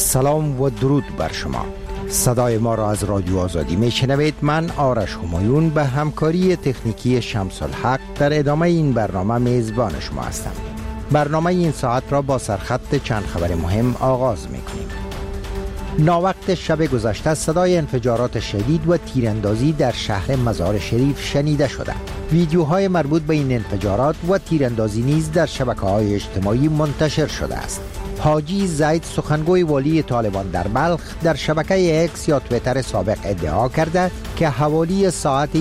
سلام و درود بر شما. صدای ما را از رادیو آزادی میشنوید. من آرش همایون به همکاری تکنیکی شمس الحق در ادامه این برنامه میزبان شما هستم. برنامه این ساعت را با سرخط چند خبر مهم آغاز میکنیم. ناوقت شب گذشته صدای انفجارات شدید و تیراندازی در شهر مزار شریف شنیده شده. ویدیوهای مربوط به این انفجارات و تیراندازی نیز در شبکه‌های اجتماعی منتشر شده است. حاجی زید سخنگوی والی طالبان در بلخ در شبکه اکس یا تویتر سابق ادعا کرده که حوالی ساعت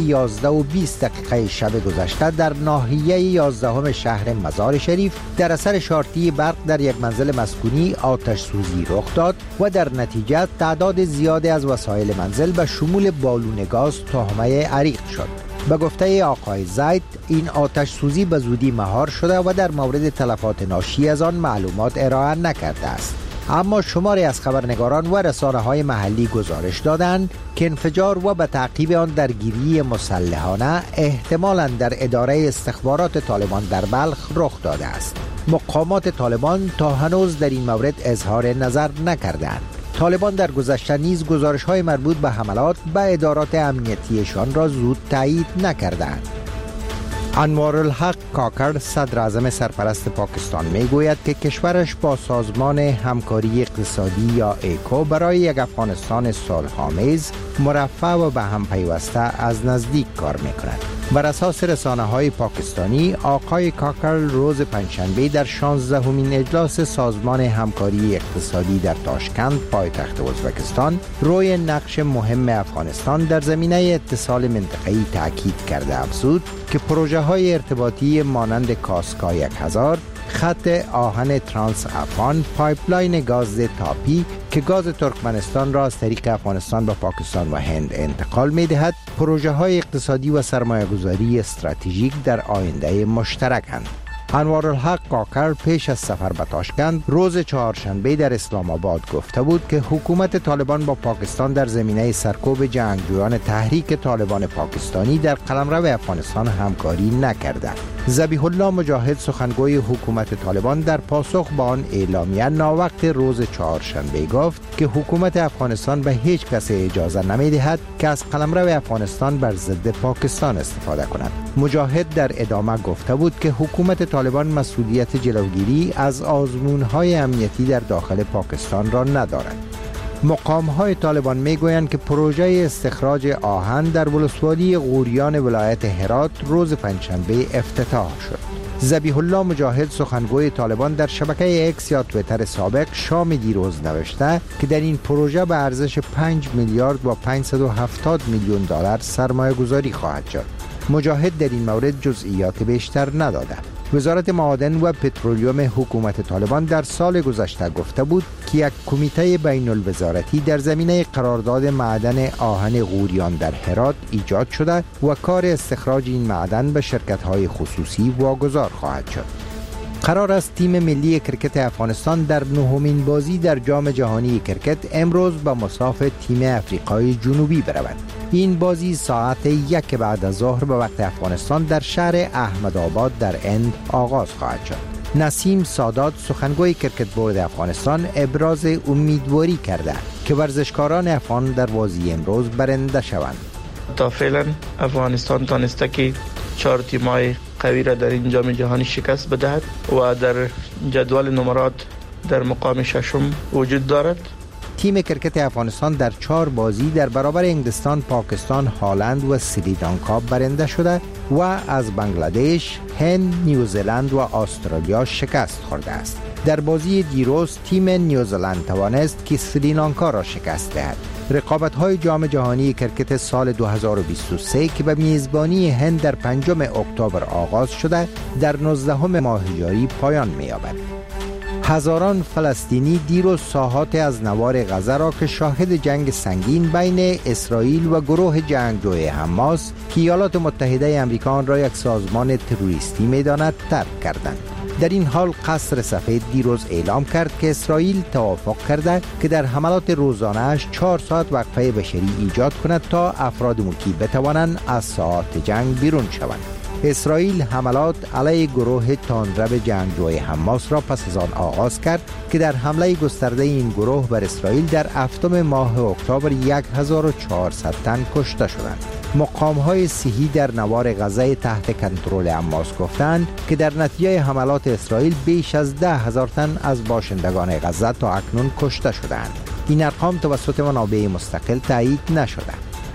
11:20 شب گذشته در ناحیه 11 شهر مزار شریف در اثر شارتی برق در یک منزل مسکونی آتش سوزی رخ داد و در نتیجه تعداد زیادی از وسایل منزل به شمول بالون گاز تهمه عریق شد. به گفته آقای زید این آتش سوزی به زودی مهار شده و در مورد تلفات ناشی از آن معلومات ارائه نکرده است. اما شماری از خبرنگاران و رسانه‌های محلی گزارش دادند که انفجار و به تعقیب آن درگیری مسلحانه احتمالاً در اداره استخبارات طالبان در بلخ رخ داده است. مقامات طالبان تا هنوز در این مورد اظهار نظر نکردند. طالبان در گذشته نیز گزارش‌های مربوط به حملات به ادارات امنیتیشان را زود تایید نکردند. انوارالحق کاکر صدر اعظم سرپرست پاکستان میگوید که کشورش با سازمان همکاری اقتصادی یا ایکو برای یک افغانستان صلح‌آمیز، مرفه و به هم پیوسته از نزدیک کار می‌کند. بر اساس رسانه‌های پاکستانی، آقای کاکر روز پنجشنبه در 16مین اجلاس سازمان همکاری اقتصادی در تاشکند، پایتخت ازبکستان، روی نقش مهم افغانستان در زمینه اتصال منطقه‌ای تاکید کرده افزود که پروژه‌های ارتباطی مانند کاسکا 1000، خط آهن ترانس افغان، پایپلاین گاز تاپی که گاز ترکمنستان را از طریق افغانستان به پاکستان و هند انتقال می‌دهد، پروژه‌های اقتصادی و سرمایه‌گذاری استراتژیک در آینده مشترک‌اند. انوارالحق کاکر پیش از سفر به تاشکند روز چهارشنبه در اسلام آباد گفته بود که حکومت طالبان با پاکستان در زمینه سرکوب جنگجویان تحریک طالبان پاکستانی در قلمرو افغانستان همکاری نکرده. ذبیح الله مجاهد سخنگوی حکومت طالبان در پاسخ به آن اعلامیه ناوقت روز چهارشنبه گفت که حکومت افغانستان به هیچ کس اجازه نمی‌دهد که از قلمرو افغانستان بر ضد پاکستان استفاده کند. مجاهد در ادامه گفته بود که حکومت طالبان مسئولیت جلوگیری از آزمون‌های امنیتی در داخل پاکستان را ندارد. مقام‌های طالبان می‌گویند که پروژه استخراج آهن در ولسوالی غوریان ولایت هرات روز پنجشنبه افتتاح شد. ذبیح الله مجاهد سخنگوی طالبان در شبکه اکس یا تویتر سابق شام دیروز نوشته که در این پروژه به ارزش 5 میلیارد و 570 میلیون دلار سرمایه گذاری خواهد شد. مجاهد در این مورد جزئیات بیشتر نداده. وزارت معادن و پترولیوم حکومت طالبان در سال گذشته گفته بود که یک کمیته بین الوزارتی در زمینه قرارداد معدن آهن غوریان در هرات ایجاد شده و کار استخراج این معدن به شرکت‌های خصوصی واگذار خواهد شد. قرار است تیم ملی کرکت افغانستان در نهمین بازی در جام جهانی کرکت امروز به مصاف تیم افریقای جنوبی برود. این بازی ساعت 1 بعد از ظهر به وقت افغانستان در شهر احمدآباد در هند آغاز خواهد شد. نسیم سادات سخنگوی کرکت بورد افغانستان ابراز امیدواری کرده که ورزشکاران افغان در بازی امروز برنده شوند. تا فعلا افغانستان تانسته که 4 تیم‌های قوی را در این جام جهانی شکست بدهد و در جدول نمرات در مقام ششم وجود دارد. تیم کرکت افغانستان در 4 بازی در برابر انگلستان، پاکستان، هلند و سریلانکا برنده شده و از بنگلادش، هند، نیوزلند و استرالیا شکست خورده است. در بازی دیروز تیم نیوزلند توانست که سریلانکا را شکست دهد. رقابت‌های جام جهانی کرکت سال 2023 که به میزبانی هند در 5 اکتبر آغاز شده در 19 ماه جاری پایان می‌یابد. هزاران فلسطینی دیروز ساحات از نوار غزه را که شاهد جنگ سنگین بین اسرائیل و گروه جنگجوی حماس که ایالات متحده آمریکا آن را یک سازمان تروریستی می‌داند ترک کردند. در این حال قصر سفید دیروز اعلام کرد که اسرائیل توافق کرده که در حملات روزانه‌اش 4 ساعت وقفه بشری ایجاد کند تا افراد مکی بتوانند از ساحات جنگ بیرون شوند. اسرائیل حملات علیه گروه تندرو جنگجوی حماس را پس از آن آغاز کرد که در حمله گسترده این گروه بر اسرائیل در هفتم ماه اکتبر 1400 تن کشته شدند. مقام‌های صحی در نوار غزه تحت کنترل حماس گفتند که در نتیجه حملات اسرائیل بیش از 10,000 تن از باشندگان غزه تا اکنون کشته شدند. این ارقام توسط منابع مستقل تایید نشده.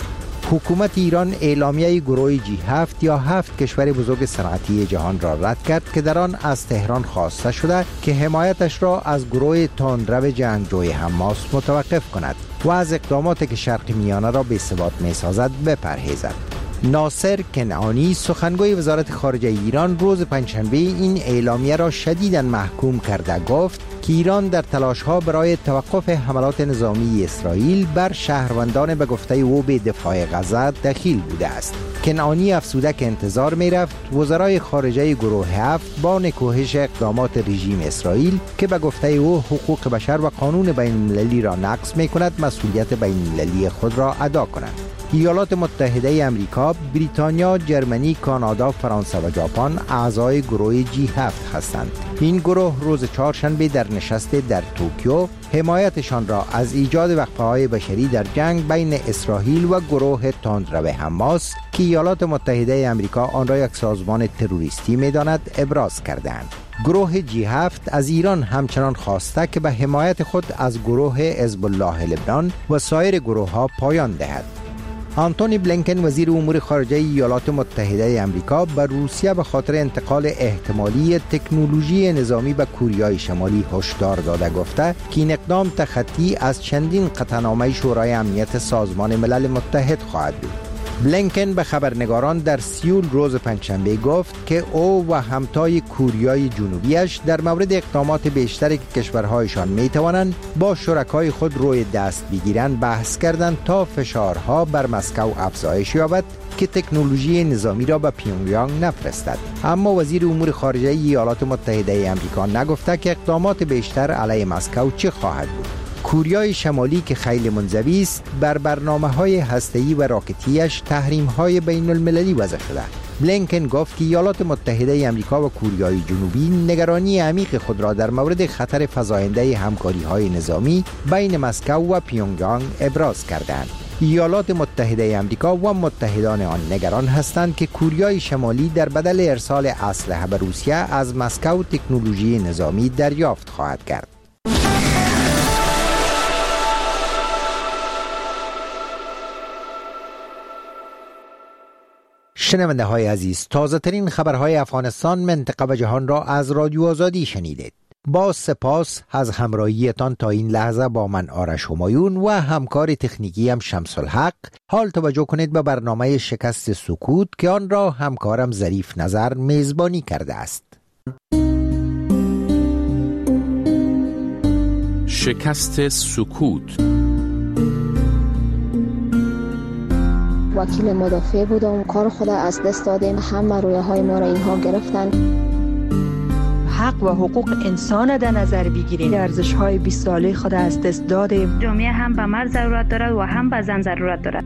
حکومت ایران اعلامیه گروه G7 یا 7 کشور بزرگ صنعتی جهان را رد کرد که در آن از تهران خواسته شده که حمایتش را از گروه تندرو جنگجوی حماس متوقف کند و از اقداماتی که شرق میانه را بی‌ثبات می‌سازد بپرهیزد. ناصر کنعانی سخنگوی وزارت خارجه ایران روز پنجشنبه این اعلامیه را شدیداً محکوم کرده گفت که ایران در تلاش‌ها برای توقف حملات نظامی اسرائیل بر شهروندان به گفته او به دفاع غزه دخیل بوده است. کنعانی افزوده که انتظار می‌رفت وزرای خارجه گروه 7 با نکوهش اقدامات رژیم اسرائیل که به گفته او حقوق بشر و قانون بین‌المللی را نقض می‌کند مسئولیت بین‌المللی خود را ادا کنند. ایالات متحده امریکا، بریتانیا، جرمنی، کانادا، فرانسه و ژاپن اعضای گروه G7 هستند. این گروه روز چهارشنبه در نشست در توکیو حمایتشان را از ایجاد وقفه‌های بشری در جنگ بین اسرائیل و گروه تندرو حماس که ایالات متحده امریکا آن را یک سازمان تروریستی می‌داند ابراز کردند. گروه G7 از ایران همچنان خواسته که به حمایت خود از گروه حزب الله لبنان و سایر گروه‌ها پایان دهد. آنتونی بلینکن وزیر امور خارجه ایالات متحده آمریکا به روسیه به خاطر انتقال احتمالی تکنولوژی نظامی به کوریای شمالی هشدار داده گفته که این اقدام تخطی از چندین قطعنامه شورای امنیت سازمان ملل متحد خواهد بود. بلینکن به خبرنگاران در سیول روز پنجشنبه گفت که او و همتای کوریای جنوبیش در مورد اقدامات بیشتری که کشورهایشان میتوانند با شرکای خود روی دست بگیرند بحث کردند تا فشارها بر مسکو افزایش یابد که تکنولوژی نظامی را به پیونگیانگ نفرستد. اما وزیر امور خارجه ایالات متحده آمریکا نگفته که اقدامات بیشتر علیه مسکو چه خواهد بود. کوریای شمالی که خیلی منزوی است بر برنامه‌های هسته‌ای و راکتیش تحریم‌های بین‌المللی وضع شده. بلینکن گفت که ایالات متحده آمریکا و کوریای جنوبی نگرانی عمیق خود را در مورد خطر فزاینده همکاری‌های نظامی بین مسکو و پیونگیانگ ابراز کردند. ایالات متحده آمریکا و متحدان آن نگران هستند که کوریای شمالی در بدل ارسال اسلحه به روسیه از مسکو تکنولوژی نظامی دریافت خواهد کرد. شنونده های عزیز، تازه ترین خبرهای افغانستان، منطقه و جهان را از رادیو آزادی شنیدید. با سپاس از همراهیتان تا این لحظه با من آرش همایون و همکار تکنیکی هم شمس الحق. حال توجه کنید به برنامه شکست سکوت که آن را همکارم ظریف نظر میزبانی کرده است. شکست سکوت. وکیل مدافع بودم، کار خود از دست دادیم، همه رویاهای ما را اینها گرفتن. حق و حقوق انسان در نظر بگیریم، ارزش‌های 20 ساله خود از دست دادیم. جامعه هم به مرد ضرورت دارد و هم به زن ضرورت دارد.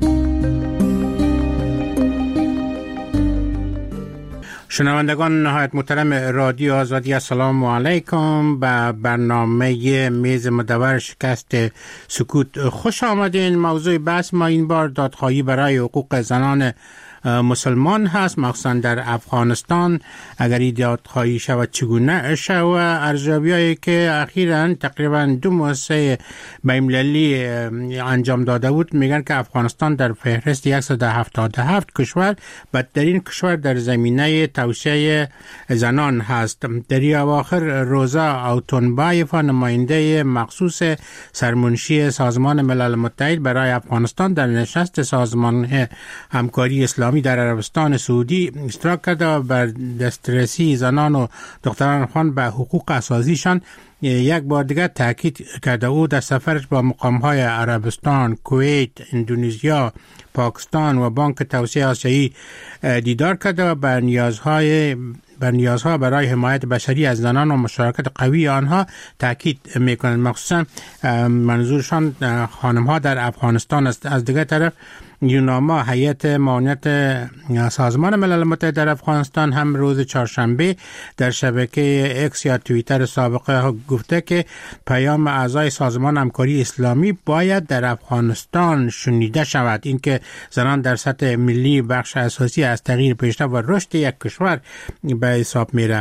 شنوندگان نهایت محترم رادیو آزادی، السلام علیکم. به برنامه میز مدور شکست سکوت خوش آمدین. موضوع بحث ما این بار دادخواهی برای حقوق زنان مسلمان هست، مخصوصا در افغانستان. اگر این دادخواهی شود چگونه شود؟ ارزیابی‌هایی که اخیراً تقریباً 2 مؤسسه بین‌المللی انجام داده بود میگن که افغانستان در فهرست 177 کشور بدترین کشور در زمینه توسعه زنان هست. در این اواخر روزا اوتونبایفا، نماینده مخصوص سرمنشی سازمان ملل متحد برای افغانستان، در نشست سازمان همکاری اسلامی در عربستان سعودی اشتراک کرده و بر دسترسی زنان و دختران افغان به حقوق اساسیشان یک بار دیگر تاکید کرده. او در سفرش با مقام‌های عربستان، کویت، اندونزیا، پاکستان و بانک توسعه آسیایی دیدار کرده و بر نیازها برای حمایت بشری از زنان و مشارکت قوی آنها تاکید میکنند. مخصوصا منظورشان خانم‌ها در افغانستان است. از دیگر طرف یوناما هیئت معاونت سازمان ملل متحد در افغانستان هم روز چهارشنبه در شبکه اکس یا توییتر سابقه گفته که پیام اعضای سازمان همکاری اسلامی باید در افغانستان شنیده شود. اینکه زنان در سطح ملی بخش اساسی از تغییر پیشرفت و رشد یک کشور به حساب میره.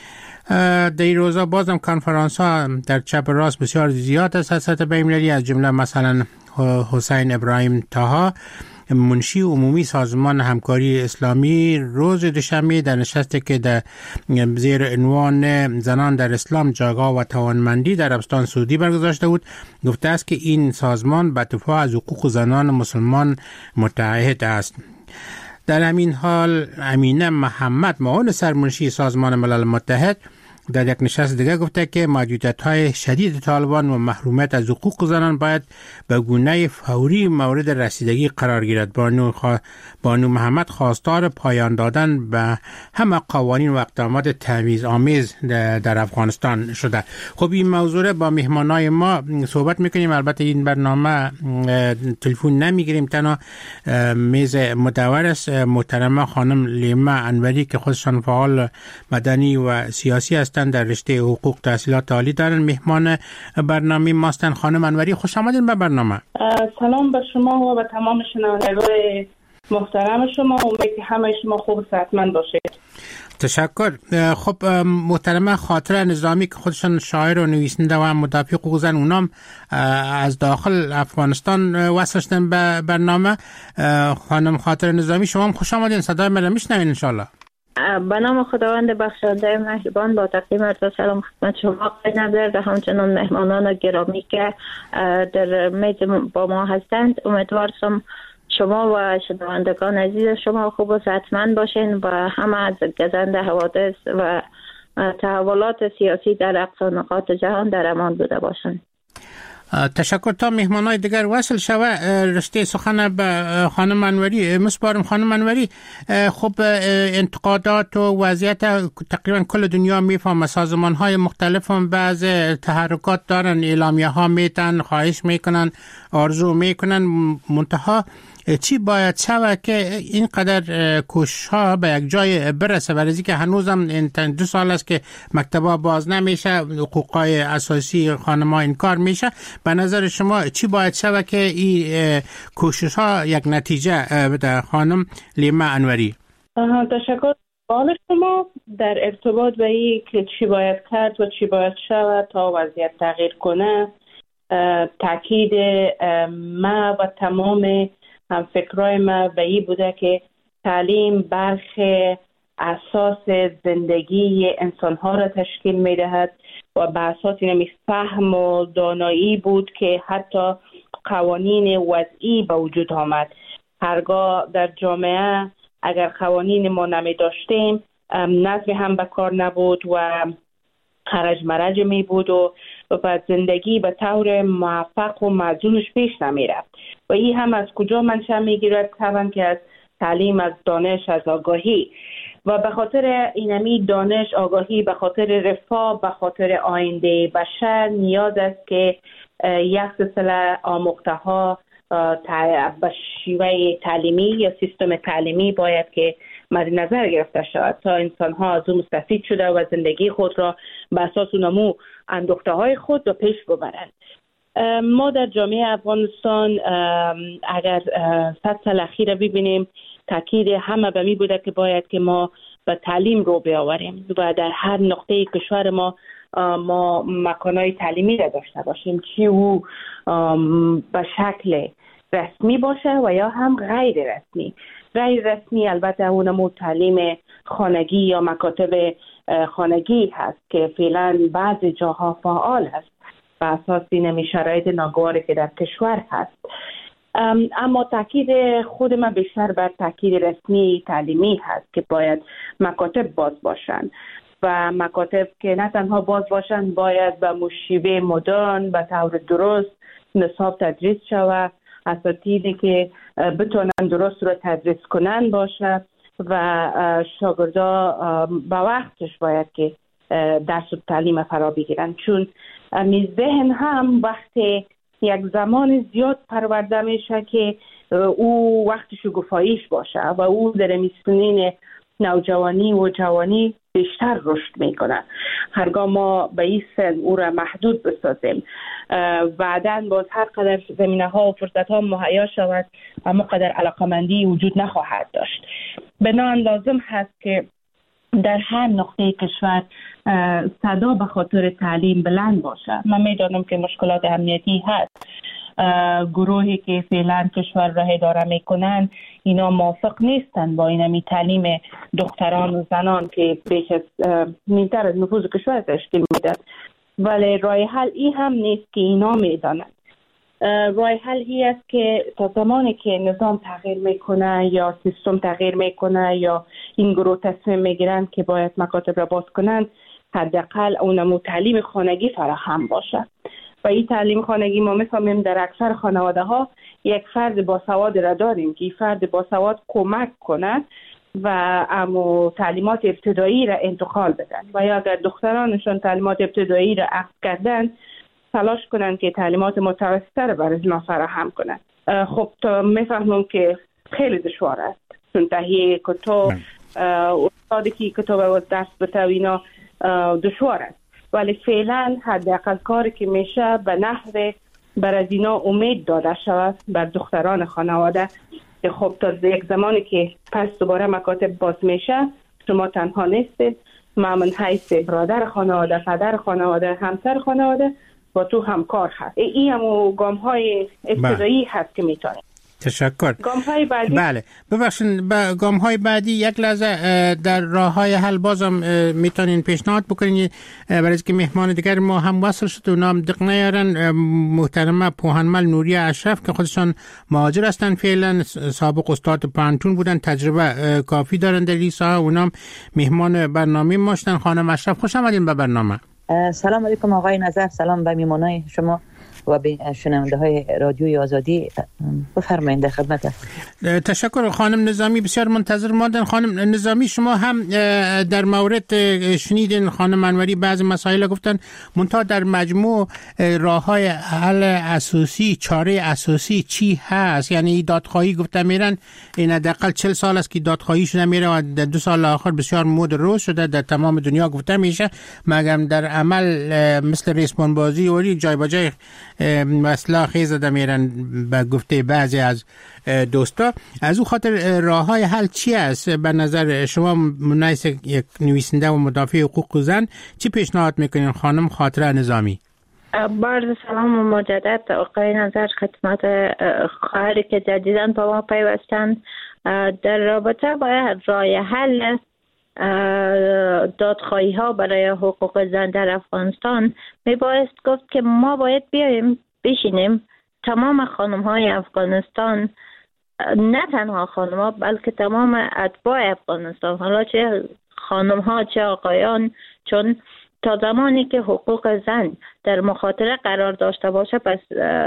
در این روزا بازم کنفرانس ها در چپ راست بسیار زیاد است از سطح بین‌المللی، از جمله مثلا حسین ابراهیم طاها منشی عمومی سازمان همکاری اسلامی روز دوشنبه در نشستی که در زیر عنوان زنان در اسلام جایگاه و توانمندی در عربستان سعودی برگزارشته بود گفته است که این سازمان به دفاع از حقوق زنان مسلمان متعهد است. در همین حال امینه محمد معاون سرمنشی سازمان ملل متحد در یک نشست دیگر گفته که محدودیت‌های شدید طالبان و محرومیت از حقوق زنان باید به گونه فوری مورد رسیدگی قرار گیرد. بانو محمد خواستار پایان دادن به همه قوانین و اقدامات تبعیض‌آمیز در افغانستان شده. خب این موضوع با مهمانای ما صحبت میکنیم. البته این برنامه تلفن نمیگیریم، تنها میز مدور است. محترمه خانم لیما انوری که خودشان فعال مدنی و سیاسی هستند در رشته حقوق تحصیلات عالی دارن، مهمان برنامه ماستن. خانم انوری خوش آمدین به برنامه. سلام به شما و به تمام شنوندگان محترم شما. امیدوارم که همه شما خوب و صحتمند باشید. تشکر. خب محترمه خاطره نظامی که خودشان شاعر و نویسنده و مدافع حقوق زن، اونام از داخل افغانستان وصل شدن به برنامه. خانم خاطره نظامی شما هم خوش آمدین، صدای من میشنوین ان شاء الله. به نام خداوند بخشنده مهربان با تقدیم عرض سلام خدمت شما آقای نظر و همچنان مهمانان گرامی که در میز با ما هستند. امیدوارم شما و شنوندگان عزیز شما خوب و صحتمند باشین و همه از گزنده حوادث و تحولات سیاسی در اقصا نقاط جهان در امان بوده باشند. تشکر. تا مهمانای دیگر وصل شوه رشته سخن به خانم انوری مسپارم. خانم انوری، خب انتقادات و وضعیت تقریبا کل دنیا میفهمه، سازمان های مختلف هم بعض تحرکات دارن، اعلامیه ها میتن، خواهش میکنن، آرزو میکنن، منتها چی باید شود که اینقدر کوشش ها به یک جای برسه؟ برای که هنوزم 2 سال است که مکتبا باز نمیشه، حقوقای اساسی خانم‌ها انکار میشه. به نظر شما چی باید شود که این کوشش ها یک نتیجه بده؟ خانم لیما انوری. تشکر. سوال شما در ارتباط به این که چی باید کرد و چی باید شود تا وضعیت تغییر کنه، تاکید ما و تمام هم فکرای ما به این بوده که تعلیم برخ اساس زندگی انسانها را تشکیل می دهد و به اساس این فهم و دانایی بود که حتی قوانین وضعی به وجود آمد. هرگاه در جامعه اگر قوانین ما نمی داشتیم، نظم هم به کار نبود و خرج مرج می بود و زندگی به طور موفق و موزونش پیش نمی رفت. و این هم از کجا منشأ می گیرد؟ طبعا که از تعلیم، از دانش، از آگاهی. و به خاطر اینمی دانش، آگاهی، به خاطر رفاه، به خاطر آینده بشر نیاز است که یک سلسله آموخته ها به شیوه تعلیمی یا سیستم تعلیمی باید که مد نظر گرفته شود تا انسان ها از اون مستفید شده و زندگی خود را به اساس اونمو اندوخته های خود به پیش ببرند. ما در جامعه افغانستان اگر 100 سال اخیر ببینیم، تاکید همه به می بوده که باید که ما به تعلیم رو بیاوریم و در هر نقطه کشور ما مکانهای تعلیمی را داشته باشیم، چی او به شکل رسمی باشه و یا هم غیر رسمی. غیر رسمی البته اونمو تعلیم خانگی یا مکاتب خانگی هست که فعلا بعضی جاها فعال هست به اساس این شرایط ناگواری که در کشور هست. اما تاکید خود من بیشتر بر تاکید رسمی تعلیمی هست که باید مکاتب باز باشند و مکاتب که نه تنها باز باشند، باید به مشیوه مدرن به طور درست نصاب تدریس شود، اساتیدی که بتونن درست رو تدریس کنن باشه و شاگردا به وقتش باید که درس و تعلیم فرا بگیرن، چون ذهن هم وقتی یک زمان زیاد پرورده میشه که او وقت شکوفاییش باشه و او در سنین نوجوانی و جوانی بیشتر رشد میکنه. هرگاه ما به این سن او را محدود بسازیم، بعداً باز هر قدر زمینه ها و فرصت ها مهیا شود اما قدر علاقمندی وجود نخواهد داشت. بنابراین لازم هست که در هر نقطه کشور صدا به خاطر تعلیم بلند باشه. من میدانم که مشکلات امنیتی هست. گروهی که فعلا کشور را اداره میکنن اینا موافق نیستن با اینمی تعلیم دختران و زنان که بیش از نیمتر از نفوذ کشور تشکیل میده. ولی راه حل این هم نیست که اینا میدانند. راه حل این است که تا زمانی که نظام تغییر میکنه یا سیستم تغییر میکنه یا این گروه تصمیم میگیرن که باید مکاتب را باز کنند، حداقل اونمو تعلیم خانگی فراهم باشه. و این تعلیم خانگی ما میفهمیم در اکثر خانواده ها یک فرد باسواد را داریم که این فرد باسواد کمک کنه و امو تعلیمات ابتدایی را انتقال بدن و یا اگر دخترانشون تعلیمات ابتدایی را اخذ کردن تلاش کنن که تعلیمات متوسطه را برای اونا فراهم کنن. خب تا میفهمم که خیلی دشوار است چون تهیه کتاب استادی که کتاب و درس بتوینا دشوار است، ولی فعلا حداقل کاری که میشه به نحو بر از اینا امید داده شود بر دختران خانواده که خب تا یک زمانی که پس دوباره مکاتب باز میشه شما تنها نیستید، ما من حیث برادر خانواده، پدر خانواده، همسر خانواده با تو همکار هست. این همو گام های ابتدایی هست که میتونه. تشکر. گام‌های بعدی بله ببخشید گام‌های بعدی یک لحظه در راه‌های حل بازم میتونین پیشنهاد بکنین برای اینکه مهمان دیگر ما هم وصل شد و نام دق نیارن. محترمه پوهنمل نوریه اشرف که خودشان مهاجر هستن، فعلا سابق استاد پانتون بودن، تجربه کافی دارن در این ساحه، اونام مهمان برنامه ما شدن. خانم اشرف خوش آمدین به برنامه. سلام علیکم آقای نظر، سلام به میهمانای شما و به شنونده های رادیوی آزادی. بفرمایید در خدمت هستم. تشکر. خانم نظامی بسیار منتظر ماندن. خانم نظامی شما هم در مورد شنیدین خانم انوری بعض مسائل گفتن، منتها در مجموع راه‌های حل اساسی، چاره اساسی چی هست؟ یعنی دادخواهی گفتن میرن، این حداقل 40 سال است که دادخواهی شده میره و در 2 سال آخر بسیار مود روز شده در تمام دنیا گفته میشه، مگر در عمل مثل ریسمان بازی و جای با جای مسئله خیز زده میرن به گفته بعضی از دوستا. از او خاطر راه های حل چی است به نظر شما؟ منایس یک نویسنده و مدافع حقوق زن چی پیشنهاد میکنین خانم خاطره نظامی؟ بارد سلام و مجدد آقای نظر خدمت خواهری که جدیداً با ما پیوستند. در رابطه با راه حل دادخواهی ها برای حقوق زن در افغانستان میبایست گفت که ما باید بیاییم بشینیم تمام خانم های افغانستان، نه تنها خانم ها بلکه تمام اتباع افغانستان، حالا چه خانم ها چه آقایان، چون تا زمانی که حقوق زن در مخاطره قرار داشته باشه پس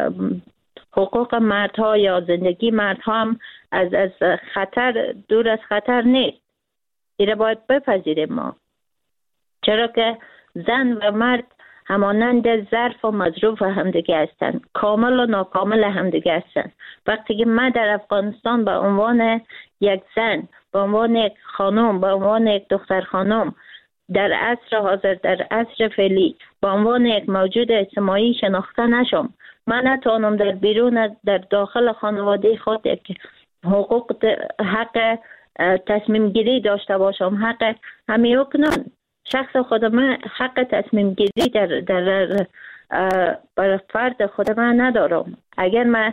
حقوق مردها یا زندگی مردها هم از خطر دور از خطر نیست. ایره باید بپذیریم ما، چرا که زن و مرد همانند ظرف و مظروف همدیگه هستند، کامل و ناکامل همدیگه هستند. وقتی که من در افغانستان به عنوان یک زن، به عنوان یک خانم، به عنوان یک دختر خانم در عصر حاضر، در عصر فعلی به عنوان یک موجود اجتماعی شناخته نشم، من نتوانم در بیرون در داخل خانواده خود یک حقوق حق تصمیم گیری داشته باشم، حق همین کنن شخص خود من حق تصمیم گیری در فرد خود من ندارم. اگر من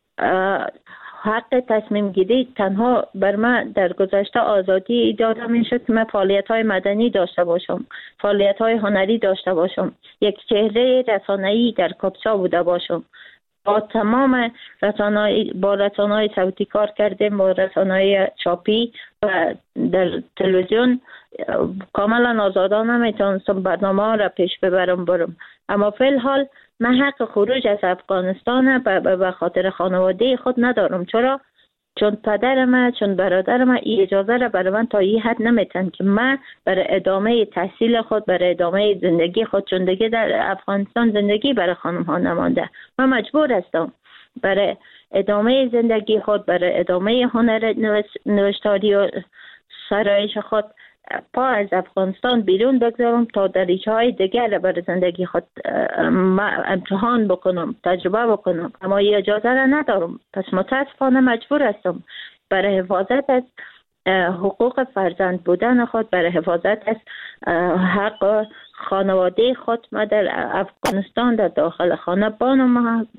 حق تصمیم گیری تنها بر من در گذشته آزادی داده می شد که من فعالیت های مدنی داشته باشم، فعالیت های هنری داشته باشم، یک چهره رسانه‌ای در کاپسا بوده باشم، با تمام رسانه‌های صوتی کار کردیم، با رسانه‌های چاپی و در تلویزیون کاملا آزادانه میتونستم برنامه ها را پیش برم. اما فی الحال من حق خروج از افغانستان به خاطر خانواده خود ندارم. چرا؟ چون پدر من، چون برادر من این اجازه را برای من تا این حد نمیتن که من برای ادامه تحصیل خود، برای ادامه زندگی خود، چون دیگه در افغانستان زندگی برای خانم ها نمانده، من مجبور هستم برای ادامه زندگی خود، برای ادامه هنر نوشتاری و سرایش خود پا از افغانستان بیرون بگذارم تا در ریشه‌های دیگر برای زندگی خود امتحان بکنم، تجربه بکنم، اما این اجازه را ندارم. پس متاسفانه مجبور هستم برای حفاظت از حقوق فرزند بودن خود، برای حفاظت از حق خانواده خود، ما در افغانستان در داخل خانه بانم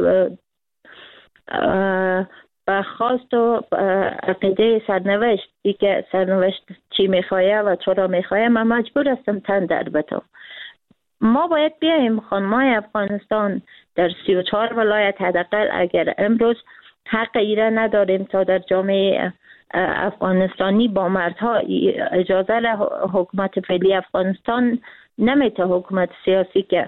خواست و عقیده سرنوشت، ای که سرنوشت چی میخواه و چرا میخواه، من مجبور هستم تن در بتم. ما باید بیاییم خانمای افغانستان در 34 ولایت، حداقل اگر امروز حق ایره نداریم تا در جامعه افغانستانی با مردها اجازه حکومت فعلی افغانستان نمیته، حکومت سیاسی که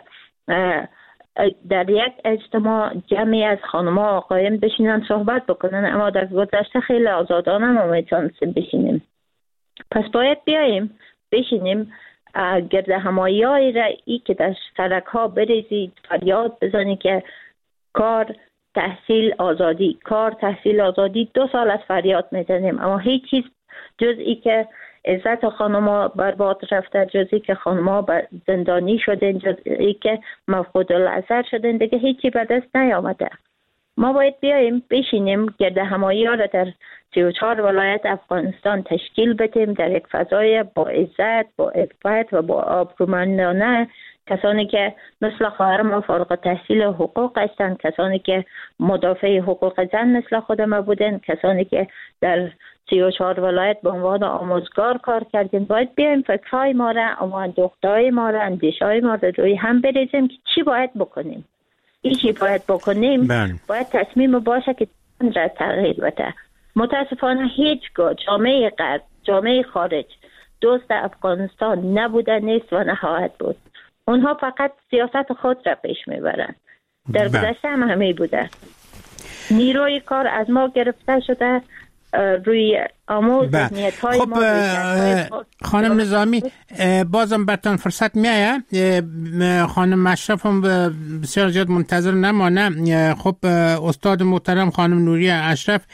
در یک اجتماع جمعی از خانم‌ها و آقایان بشینن صحبت بکنن، اما در گذشته خیلی آزادانه ما میتونستیم بشینیم. پس باید بیاییم بشینیم گرد همایی‌هایی را ای که در سرک ها بریزید، فریاد بزنید که کار تحصیل آزادی، کار تحصیل آزادی. 2 سال از فریاد میزنیم اما هیچ چیز جز ای که عزت خانم‌ها برباد رفته، جز ای که خانم‌ها زندانی شدن، جز ای که مفقود الاثر شدن، دیگه هیچی به دست نیامده. ما باید بیاییم بشینیم گرد همایی‌ها را در 34 ولایت افغانستان تشکیل بدیم در یک فضای با عزت، با عفت و با آبرومندانه. کسانی که مثل خواهر ما فارغ التحصیل حقوق هستند، کسانی که مدافع حقوق زن مثل خود ما بودن، کسانی که در 34 ولایت به عنوان آموزگار کار کردیم، باید بیایم فکرهای ما را، اندوختهای ما را، اندیشهای ما را روی هم بریزیم که چی باید بکنیم. چی باید بکنیم باید تصمیم باشه که را تغییر بده. متاسفانه هیچگاه جامعه غرب، جامعه خارج دوست افغانستان نبوده، نیست و نخواهد بود. اونها فقط سیاست خود را پیش میبرند. در گذشته هم همه بوده. نیروی کار از ما گرفته شده، روی آموز نیت‌های خب ما. خانم نظامی بازم براتون فرصت میایه. خانم اشرف هم بسیار زیاد منتظر نمانه. خب استاد محترم خانم نوریه اشرف،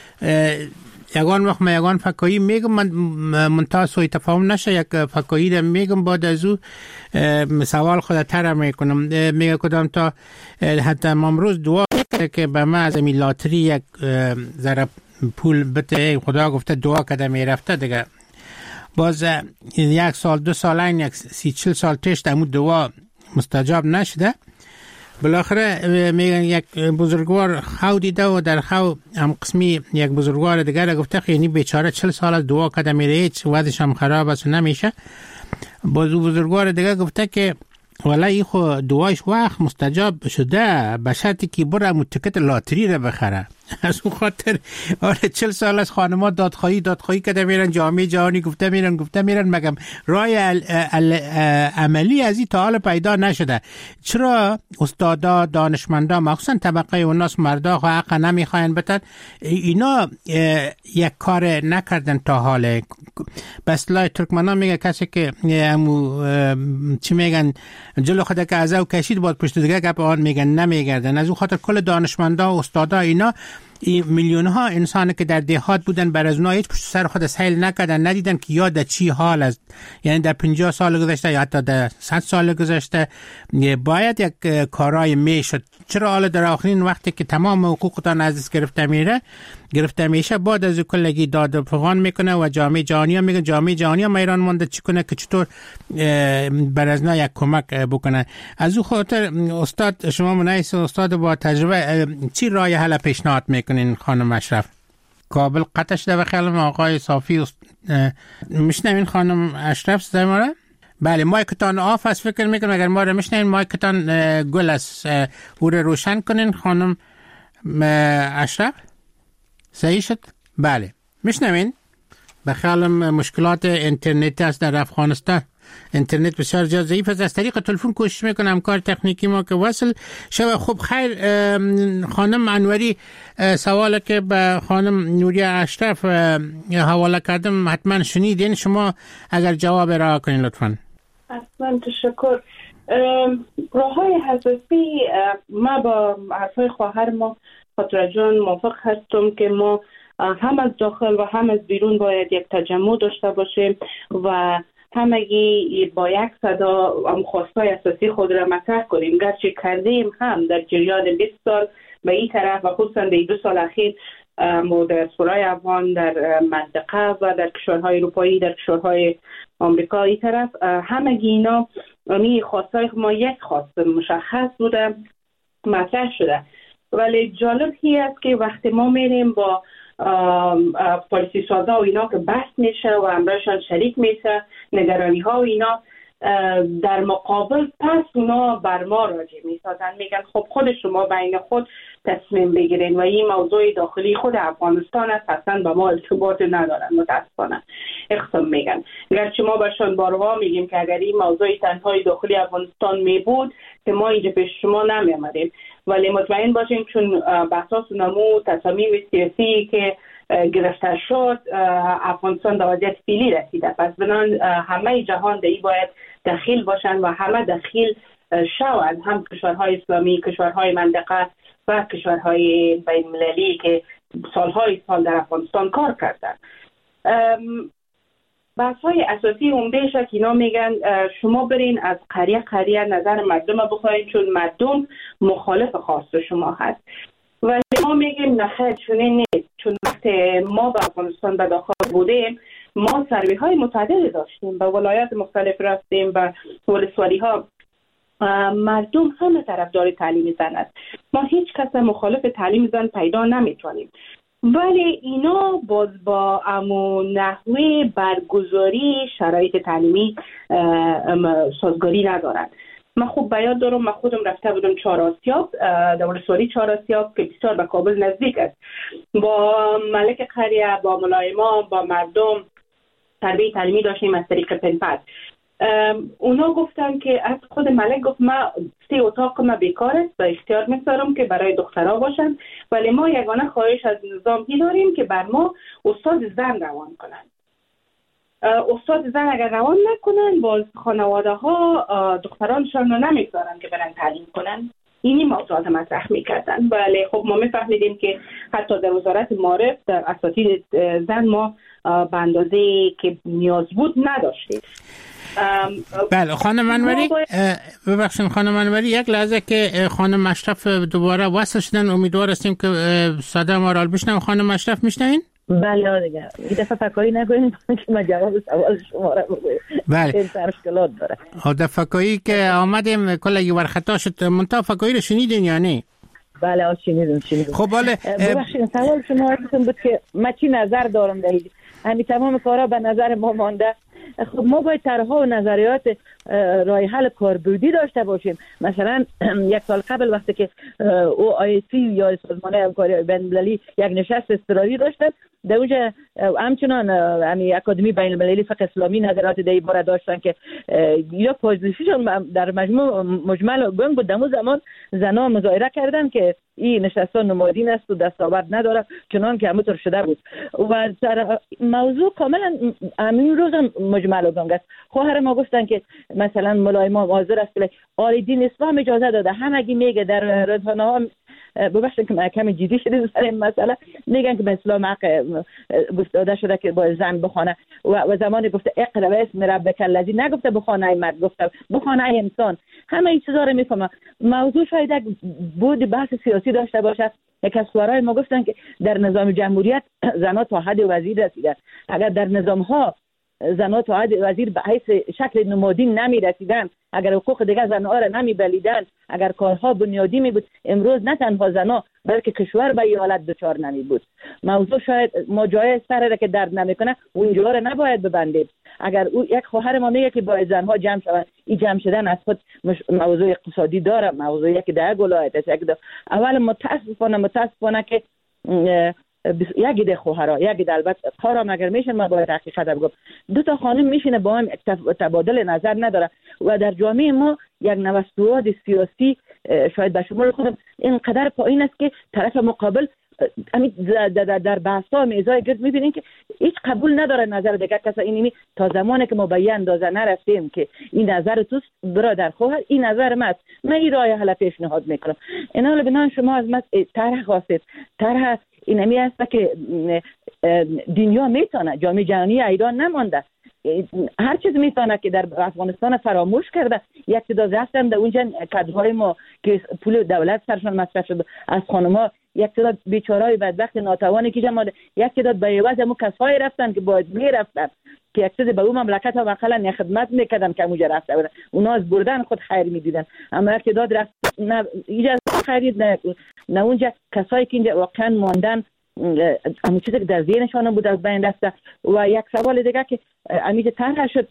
یگان وقت من یگان فکایی میگم، من منتها سوی تفاهم نشه، یک فکایی را میگم، بعد از او سوال خود تر میکنم. میگه کدام تا حتی امروز دعا که به من از امی لاتری یک ذره پول بده، خدا گفته دعا کده میرفته دیگه. باز 1 سال 2 سال این 30-40 سال پیش دمو دعا مستجاب نشده. بالاخره میگن یک بزرگوار خو دیده و در خو هم قسمی یک بزرگوار دیگر گفته خیلی بیچاره 40 سال از دعا کده میره، هیچ وضعش هم خراب است و نمیشه. باز بزرگوار دیگر گفته که والا ای خو دعایش وقت مستجاب شده، به شرطی که بره تیکت لاتری را بخره. از اون خاطر 40 سال از خانم‌ها دادخواهی کده میرن، جامعه جهانی گفته میرن مگم رای عملی از این تا حال پیدا نشده. چرا استادا، دانشمندا، مخصوصا طبقه اوناس مردا حق نمیخواین بتن؟ اینا یک کار نکردن تا حال. بس لای ترکمنان میگه کسی که چی میگن جلو خود که ازو کشید باید پشت دیگه گپ آن میگن نمیگردن. از اون خاطر کل دانشمندا و استادا اینا میلیون ها انسان که در دهات بودن بر از اونها هیچ پشت سر خود سیل نکردن، ندیدن که یا در چی حال است. یعنی در 50 سال گذشته یا حتی در 100 سال گذشته باید یک کارای میشد. چرا حالا در آخرین وقتی که تمام حقوقتان از دست گرفته میشه بعد از کلگی داد و فغان میکنه و جامعه جهانی ها میگه جامعه جهانی ها ایران مونده چی کنه که چطور بر از یک کمک بکنه. از اون خاطر استاد شما منایس استاد با تجربه چی راه حل پیشنهاد میکنین خانم اشرف؟ کابل قطعش در خیال آقای صافی میشنوین خانم اشرف صدای ما را؟ بله مایکتان آف است فکر میکنم، اگر ما را میشنوین مایکتان گل است، او را روشن کنین خانم اشرف. صحیح شد؟ بله میشنوین؟ به خیالم مشکلات اینترنت است در افغانستان، اینترنت بسیار زیاد ضعیف است. از طریق تلفن کوشش میکنم کار تکنیکی ما که وصل شود. خب خیر خانم انوری، سوالی که به خانم نوریه اشرف حواله کردم حتما شنیدین، شما اگر جواب را کنین لطفا. اصلا تشکر. راههای حساسی ما با حرفای خواهر ما خاطر جان موافق هستم که ما هم از داخل و هم از بیرون باید یک تجمع داشته باشیم و همگی با یک صدا خواستای اساسی خود را مطرح کنیم. گرچه کردیم هم در جریان 20 سال به این طرف و خصوصا در 2 سال اخیر دیاسپورای افغان در منطقه و در کشورهای اروپایی، در کشورهای آمریکا این طرف، همگی اینا خواستای ما یک خواست مشخص بوده مطرح شده. ولی جالب هی است که وقتی ما میریم با پالیسی سازا و اینا که بحث میشه و امرشان شریک میشه، نگرانی ها و اینا، در مقابل پس اونا بر ما راجع میسازن، میگن خب خود شما بین خود تصمیم بگیرین و این موضوع داخلی خود افغانستان است، اصلا با ما ارتباط ندارن. متاسفانه اقسام میگن، گرچه ما برشان بارها میگیم که اگر این موضوع تنهای داخلی افغانستان میبود که ما اینجا پیش شما نمیامدیم، ولی مطمئن باشیم چون بحثاس نمو تصامیم سیاسی که گرفته شد افغانستان در وضعیت فعلی رسیده، پس بنان همه جهان در این باید دخیل باشن و همه دخیل شوند، هم کشورهای اسلامی، کشورهای منطقه و کشورهای بین المللی که سالهای سال در افغانستان کار کردن. بحث‌های اساسی عمده‌اش که اینا میگن شما برین از قریه نظر مردم بخواین چون مردم مخالف خواست شما هست. ولی ما میگیم نخیر چنین نیست، چون وقتی ما به افغانستان به داخل بودیم ما سروی های متعدد داشتیم، به ولایات مختلف رفتیم، به ولسوالی ها، مردم همه طرفدار تعلیم زن است، ما هیچ کس مخالف تعلیم زن پیدا نمیتونیم، ولی اینا باز با امو نحوه برگزاری شرایط تعلیمی سازگاری ندارن. من خوب بیاد دارم، من خودم رفته بودم چهار آسیاب، در ولسوالی چهار آسیاب که بسیار به کابل نزدیک است، با ملک قریه، با ملایما، با مردم تربیت تعلیمی داشتیم از طریق پنپد. اونا گفتن که از خود ملک گفت من 3 اتاق ما بیکار است و اختیار می‌ذارم که برای دخترها باشن، ولی ما یگانه خواهش از نظام داریم که بر ما استاد زن روان کنن. استاد زن اگر روان نکنن باز خانواده ها دخترانشان رو نمیذارن که برن تعلیم کنن. اینی موضوعات مطرح میکردن. ولی خب ما میفهمیدیم که حتی در وزارت معارف در اساتید زن ما به اندازه که نیاز بود نداشتیم. بله خانم منوری، ببخشید خانم منوری، یک لحظه که خانم مشرف دوباره وصل شدن، امیدوار هستیم که صدا ما را بشنویم. خانم مشرف میشنوین؟ بله دیگه این دفعه فکایی نکنیم که من جواب سوال شما را بگویم. بله این مشکلات داره. در فکایی که آمدیم کلا یه ورخطا شد، منتها فکایی رو شنیدین یا نه؟ بله شنیدم. خب بله ببخشید سوال شما بود که من چی نظر دارم در همین تمام کارا به نظر ما مانده. خب ما باید طرح‌ها و نظریات راه حل کاربردی داشته باشیم. مثلا 1 سال قبل وقتی که OIC یا سازمان همکاری بین‌المللی یک نشست اضطراری داشتن، در اونجا همچنان همین اکادمی بین‌المللی فقه اسلامی نظرات در این باره داشتن که یا پوزیشن در مجمل گنگ بود. در زمان زنا مظاهره کردن که این نشستان نمادین است و دستاورد نداره، چنان که همونطور شده بود و موضوع کاملا همین روز مجمل گنگ است. خواهر ما گفتن که مثلا مولای ما حاضر است که عالی دین اسلام اجازه داده، همگی میگه در رسانه ها، ببخشید که کمی جدی شده سر این مسئله، میگن که به اسلام حق گفته شده که با زن بخونه و زمانی گفته اقرا اسم ربک الذی، نگفته بخونه مرد، گفته بخونه انسان. همه این چیزا رو میفهمم. موضوع شاید بود بحث سیاسی داشته باشه. یک از خبرای ما گفتن که در نظام جمهوریت زنها تا حد وزیر رسیدن، اگر در نظام ها زنها تا حد وزیر به حیث شکل نمادین نمی رسیدن، اگر حقوق دیگر زنها را نمی بلیدن، اگر کارها بنیادی می بود، امروز نه تنها زنها بلکه کشور به این حالت دچار نمی بود. موضوع شاید ما جای سر که درد نمیکنه و اینجا را نباید ببندیم. اگر یک خواهر ما میگه که باید زنها جمع شوند، این جمع شدن از خود موضوع اقتصادی داره، موضوعی که در ولایت است. اول متاسفانه که یکی ده خواهرها، یکی ده البته کارم اگر میشن ما باید حقیقت بگم 2 تا خانم میشینه با هم تبادل نظر نداره و در جامعه ما یک نوسواد سیاسی شاید به شمول خودم اینقدر پایین است که طرف مقابل در بحث‌ها میزای گرد میبینین که هیچ قبول نداره نظر دیگر کسا. اینمی تا زمانی که ما به این اندازه نرفتیم که این نظر توست برادر خواهر، این نظر من است، من این راه حل پیشنهاد میکنم. این حالا بنان شما از من طرح خواستید، طرح اینمی است که دنیا میتونه، جامعه جهانی ایران نمانده، هر چیز میتونه که در افغانستان فراموش کرده. یک تعداد رفتن در اونجا کادرهای ما که پول دولت سرشان مصرف شد از خانم‌ها، یک تعداد بیچاره‌های بدبخت ناتوانی که جمع، یک تعداد به عوض همون کسایی رفتن که باید میرفتن که یک چیز به اون مملکت ها مثلا خدمت میکردن که اونجا رفته بودن، اونا از بردن خود خیر میدیدن، اما یک تعداد رفت نه اینجا خیرید نه اونجا کسایی که اینجا واقعا ماندن، همون چیزی که در ذهنشان بود از بین رفته. و یک سوال دیگه که امیج طرح شد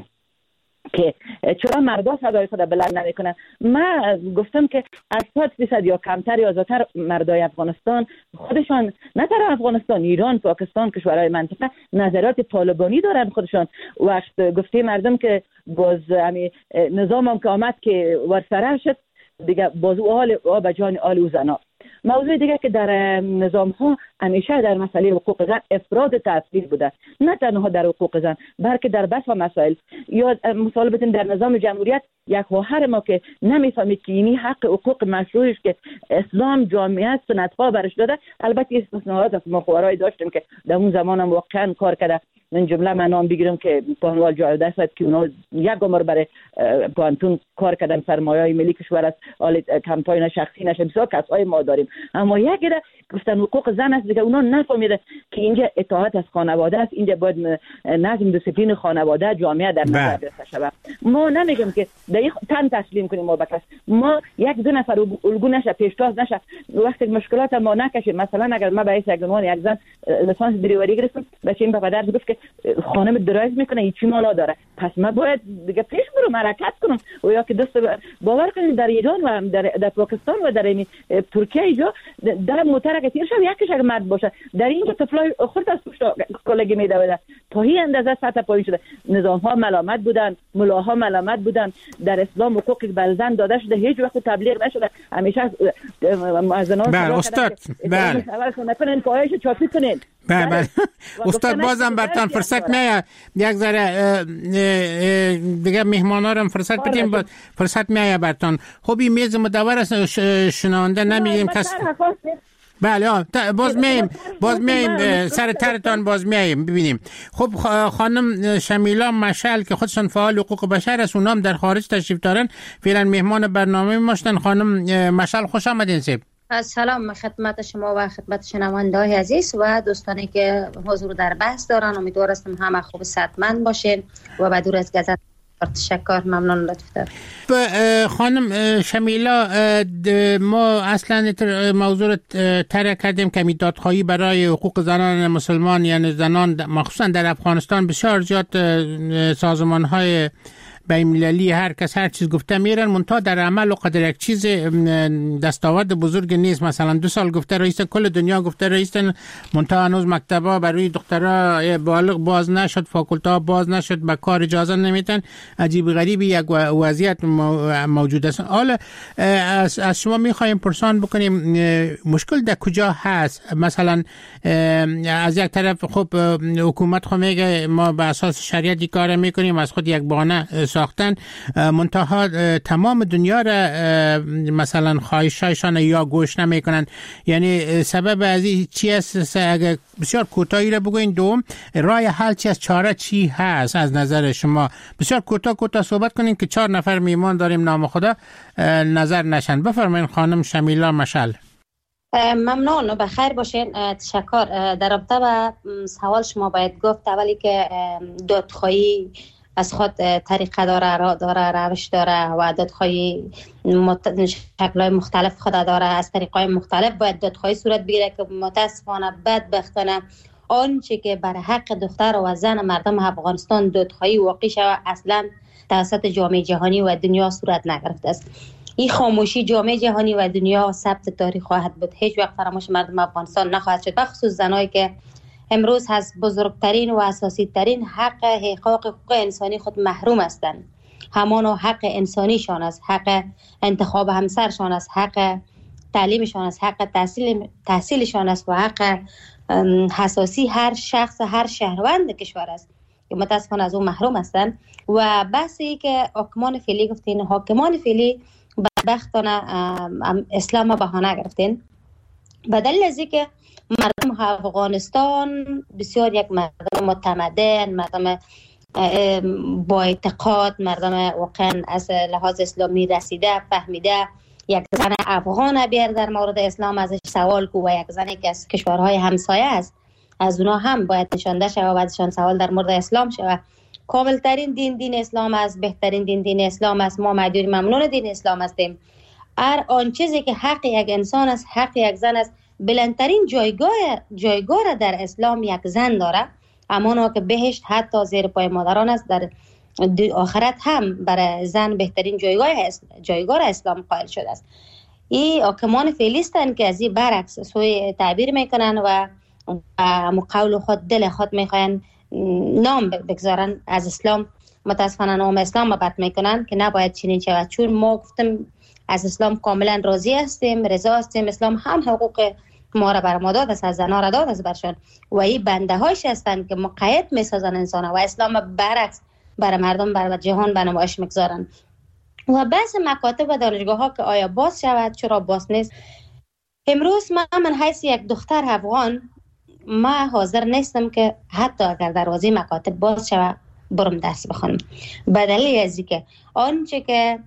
که چرا مردا صدای خود بلند نمیکنن. من گفتم که 80% یا کمتر یا زیادتر مردای افغانستان خودشان، نه تنها افغانستان، ایران، پاکستان، کشورهای منطقه نظرات طالبانی دارن خودشان. وقت گفته مردم که باز همین نظام هم که آمد که ورسره شد دیگه، باز حال به جان آل و زنا. موضوع دیگه که در نظام ها همیشه در مسئله حقوق زن افراد تأثیر بوده، نه تنها در حقوق زن بلکه در بس و مسائل. یا مثال بزنیم در نظام جمهوریت یک خواهر ما که نمیفهمید که اینی حق حقوق مشروعش که اسلام جامعه سنت ها برش داده، البته استثناءات از ما خواهرای داشتیم که در اون زمان هم واقعا کار کرده. من جمله من نام بگیرم که پانوال جایده است که اونا یک عمر برای پانتون کار کردن، سرمایه ملی کشور است، حال کمپاین شخصی نشه، بسیار کسای ما داریم. اما یکی ده گفتن حقوق زن است دیگه، اونا نفهمیده که اینجا اطاعت از خانواده است، اینجا باید نظم دیسیپلین خانواده جامعه در نظر گرفته شود. ما نمیگم که در تن تسلیم کنیم ما بکس، ما یک دو نفر الگو نشه، پیشتاز نشه، وقتی مشکلات ما نکشیم. مثلا اگر ما به یک عنوان یک زن لیسانس دریوری گرفتم، بچه‌م به پدر گفت که خانم درایو میکنه هیچی مالا داره، پس ما باید دیگه پیش برم حرکت کنم. و یا که دست باور کنید در ایران و در پاکستان و در ترکیه اینجا در موتر که تیر شد یکیش اگه مرد باشه، در اینجا طفلای خورد از پشت کلگی میدویدن، تا این اندازه سطح پایین شده. نظام ها ملامت بودن، ملاها ملامت بودن، در اسلام حقوقی بر زن داده شده هیچ وقت تبلیغ نشده. همیشه مؤذنان بله استاد، بله نکنن پایش چاپی کنین. بله استاد بازم برتان فرصت میاد یک ذره دیگه مهمانا رو فرصت بدیم، فرصت میاد برتان. خب این میز مدور است، شنونده نمیگیم کس. بله باز میم سر ترتان باز میم ببینیم. خب خانم شمیلا مشعل که خودشان فعال حقوق بشر است، اونام در خارج تشریف دارن، فعلا مهمان برنامه ماشتن. خانم مشعل خوش آمدین. سیب سلام خدمت شما و خدمت شنونده‌های عزیز و دوستانی که حضور در بحث دارن. امیدوار هستم همه خوب صحتمند باشین و به دور از گزت تشکر، ممنون، لطف دارید. خانم شمیلا، ما اصلا موضوع رو طرح کردیم که دادخواهی برای حقوق زنان مسلمان، یعنی زنان مخصوصا در افغانستان، بسیار زیاد سازمان‌های بین‌المللی هر کس هر چیز گفته میرن، منتها در عمل و قدر یک چیز دستاورد بزرگ نیست. مثلا 2 سال گفته رئیس کل دنیا گفته رئیسن، منتها هنوز مکتبا برای دخترها بالغ باز نشد، فاکولت‌ها باز نشد، به کار اجازه نمیتن. عجیب غریبی یک وضعیت موجود است. حالا از شما میخوایم پرسان بکنیم مشکل در کجا هست؟ مثلا از یک طرف خب حکومت خو میگه ما به اساس شریعتی کار میکنیم، از خود یک بهانه ساختن، منتها تمام دنیا را مثلا خواهشایشان یا گوش نمیکنن. یعنی سبب از این چی است؟ اگر بسیار کوتاهی را بگوین. دوم، راه حل چی است؟ چاره چی هست از نظر شما؟ بسیار کوتاه صحبت کنین که 4 نفر میمان داریم، نام خدا نظر نشن. بفرمایید خانم شمیلا مشعل. ممنون و بخیر باشین. تشکر. در رابطه با سوال شما باید گفت اولی که دادخواهی از خود طریقه داره روش داره و دادخواهی شکل‌های مختلف خود داره، از طریق‌های مختلف باید دادخواهی صورت بگیره که متاسفانه بدبختانه آنچه که بر حق دختر و زن مردم افغانستان دادخواهی واقع شود اصلا توسط جامعه جهانی و دنیا صورت نگرفته است. این خاموشی جامعه جهانی و دنیا ثبت تاریخ خواهد بود، هیچ وقت فراموش مردم افغانستان نخواهد شد، بخصوص زنایی که امروز از بزرگترین و اساسی ترین حقوق انسانی خود محروم هستند. همان حق انسانیشان است، حق انتخاب همسرشان است، حق تعلیمشان است، حق تحصیلشان است و حق حساسی هر شخص هر شهروند کشور است که متاسفانه از اون محروم هستند. و بحثی که حاکمان فعلی گفتین، حاکمان فعلی بدبختانه اسلام بهانه گرفتین به دلیل از اینکه مردم افغانستان بسیار یک مردم متمدن، مردم با اعتقاد، مردم واقعا از لحاظ اسلامی رسیده فهمیده، یک زن افغان بیار در مورد اسلام ازش سوال کو و یک زنی که از کشورهای همسایه است از اونا هم باید نشانده شود و ازشان سوال در مورد اسلام شود. کامل ترین دین اسلام است، بهترین دین اسلام است. ما مدیون ممنون دین اسلام هستیم. هر آن چیزی که حق یک انسان است، حق یک زن است، بلندترین جایگاه را در اسلام یک زن داره، همانا که بهشت حتی زیر پای مادران است، در آخرت هم برای زن بهترین جایگاه را اسلام قائل شده است. این حاکمان فعلی هستند که از این برعکس سوی تعبیر میکنن و قول خود دل خود میخواین نام بگذارن از اسلام. متاسفانه نام اسلام را بد میکنن که نباید چنین شود، چون ما گفتم از اسلام کاملا راضی هستیم، رضا هستیم. اسلام هم حقوق ما را بر ما داد است، از زنها را داد است برشان و این بنده هایش هستند که مقید میسازن انسان و اسلام برعکس برای مردم بر جهان به نمایش میگذارن. و بحث مکاتب و دانشگاه ها که آیا باز شود چرا باز نیست، امروز من حیث یک دختر افغان ما حاضر نیستم که حتی اگر دروازه مکاتب باز شود برم درس بخونم، به دلیل از اینکه آنچه که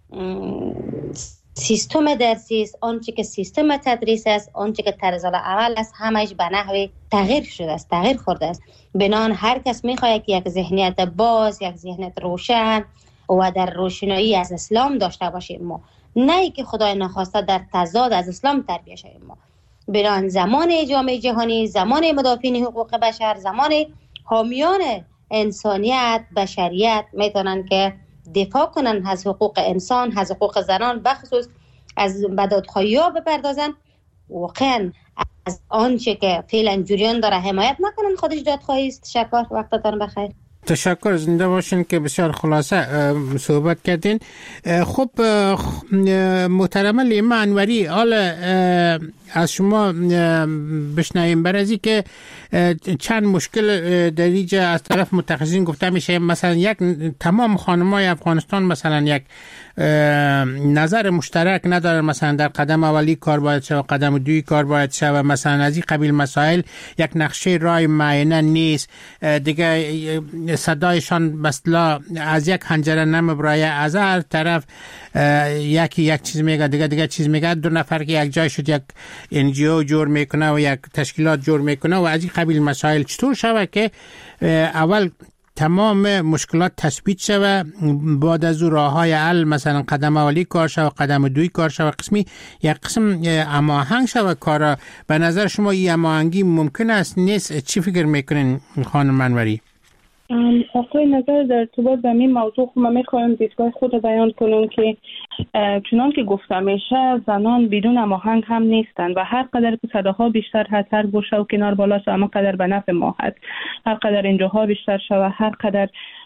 سیستم درسی است، آنچه که سیستم تدریس است، آنچه که طرز عمل است، همش به نحو تغییر شده است، تغییر خورده است. بنان هر کس میخواهد که یک ذهنیت باز، یک ذهنیت روشن و در روشنایی از اسلام داشته باشیم ما، نه که خدای نخواسته در تضاد از اسلام تربیت شویم ما. بنان زمان جامعه جهانی، زمان مدافعین حقوق بشر، زمان حامیان انسانیت، بشریت میتونن که دفاع کنن از حقوق انسان، از حقوق زنان، بخصوص از بدادخواهی‌ها بپردازن. واقعا از آنچه که فعلا جریان داره حمایت نکنن، خودش دادخواهی است. تشکر، وقتتان بخیر. تشکر، زنده باشین که بسیار خلاصه صحبت کردین. خب محترم لیما انوری، حالا از شما بشنویم بر ازی که چند مشکل در اینجا از طرف متخصصین گفته میشه. مثلا یک تمام خانمای افغانستان مثلا یک نظر مشترک ندارن، مثلا در قدم اولی کار باید شود، قدم دوی کار باید شود، مثلا از این قبیل مسائل یک نقشه رای معینه نیست دیگه. صدایشان مثلا از یک حنجره نمیبرایه، از هر طرف یکی یک چیز میگه، دیگه چیز میگه. دو نفر که یک جای شد یک NGO جور میکنه و یک تشکیلات جور میکنه و از این قبیل مسائل چطور شود که اول تمام مشکلات تثبیت شود، بعد از او راههای حل مثلا قدم اولی کار شود، قدم دوی کار شود، قسمی یک قسم هماهنگ شود کارا. به نظر شما این هماهنگی ممکن است نیست؟ چی فکر میکنین خانم انوری؟ آقای نظر در ارتباط با این موضوع من میخوایم دیدگاه خود رو بیان کنم که چنان که گفته میشه زنان بدون هماهنگ هم نیستند و هر قدر که صداها بیشتر هست، هر گوشه و کنار بالا شد، اما قدر به نفع ما هست. هر قدر اینجاها بیشتر شود، هر قدر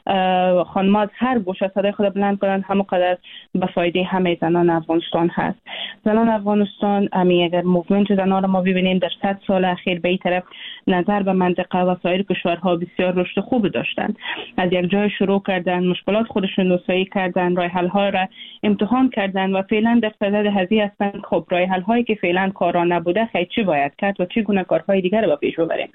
خانمات هر گوشه صدای خود بلند کنند، همه قدر به فایده همه زنان افغانستان هست. زنان افغانستان اگر موومنت زنان رو ما ببینیم در 100 سال اخیر به این طرف نظر به منطقه و سایر کشورها بسیار رشد خوب داشتند. از یک جای شروع کردن، مشکلات خودشون نوسایی کردن، راه حل ها را امتحان کردن و فعلا در صدد هذه هستند. خب راه حل هایی که فعلا کارا نبوده خیلی چی باید کرد و چگونه کارهای دیگر رو به پیش ببریم.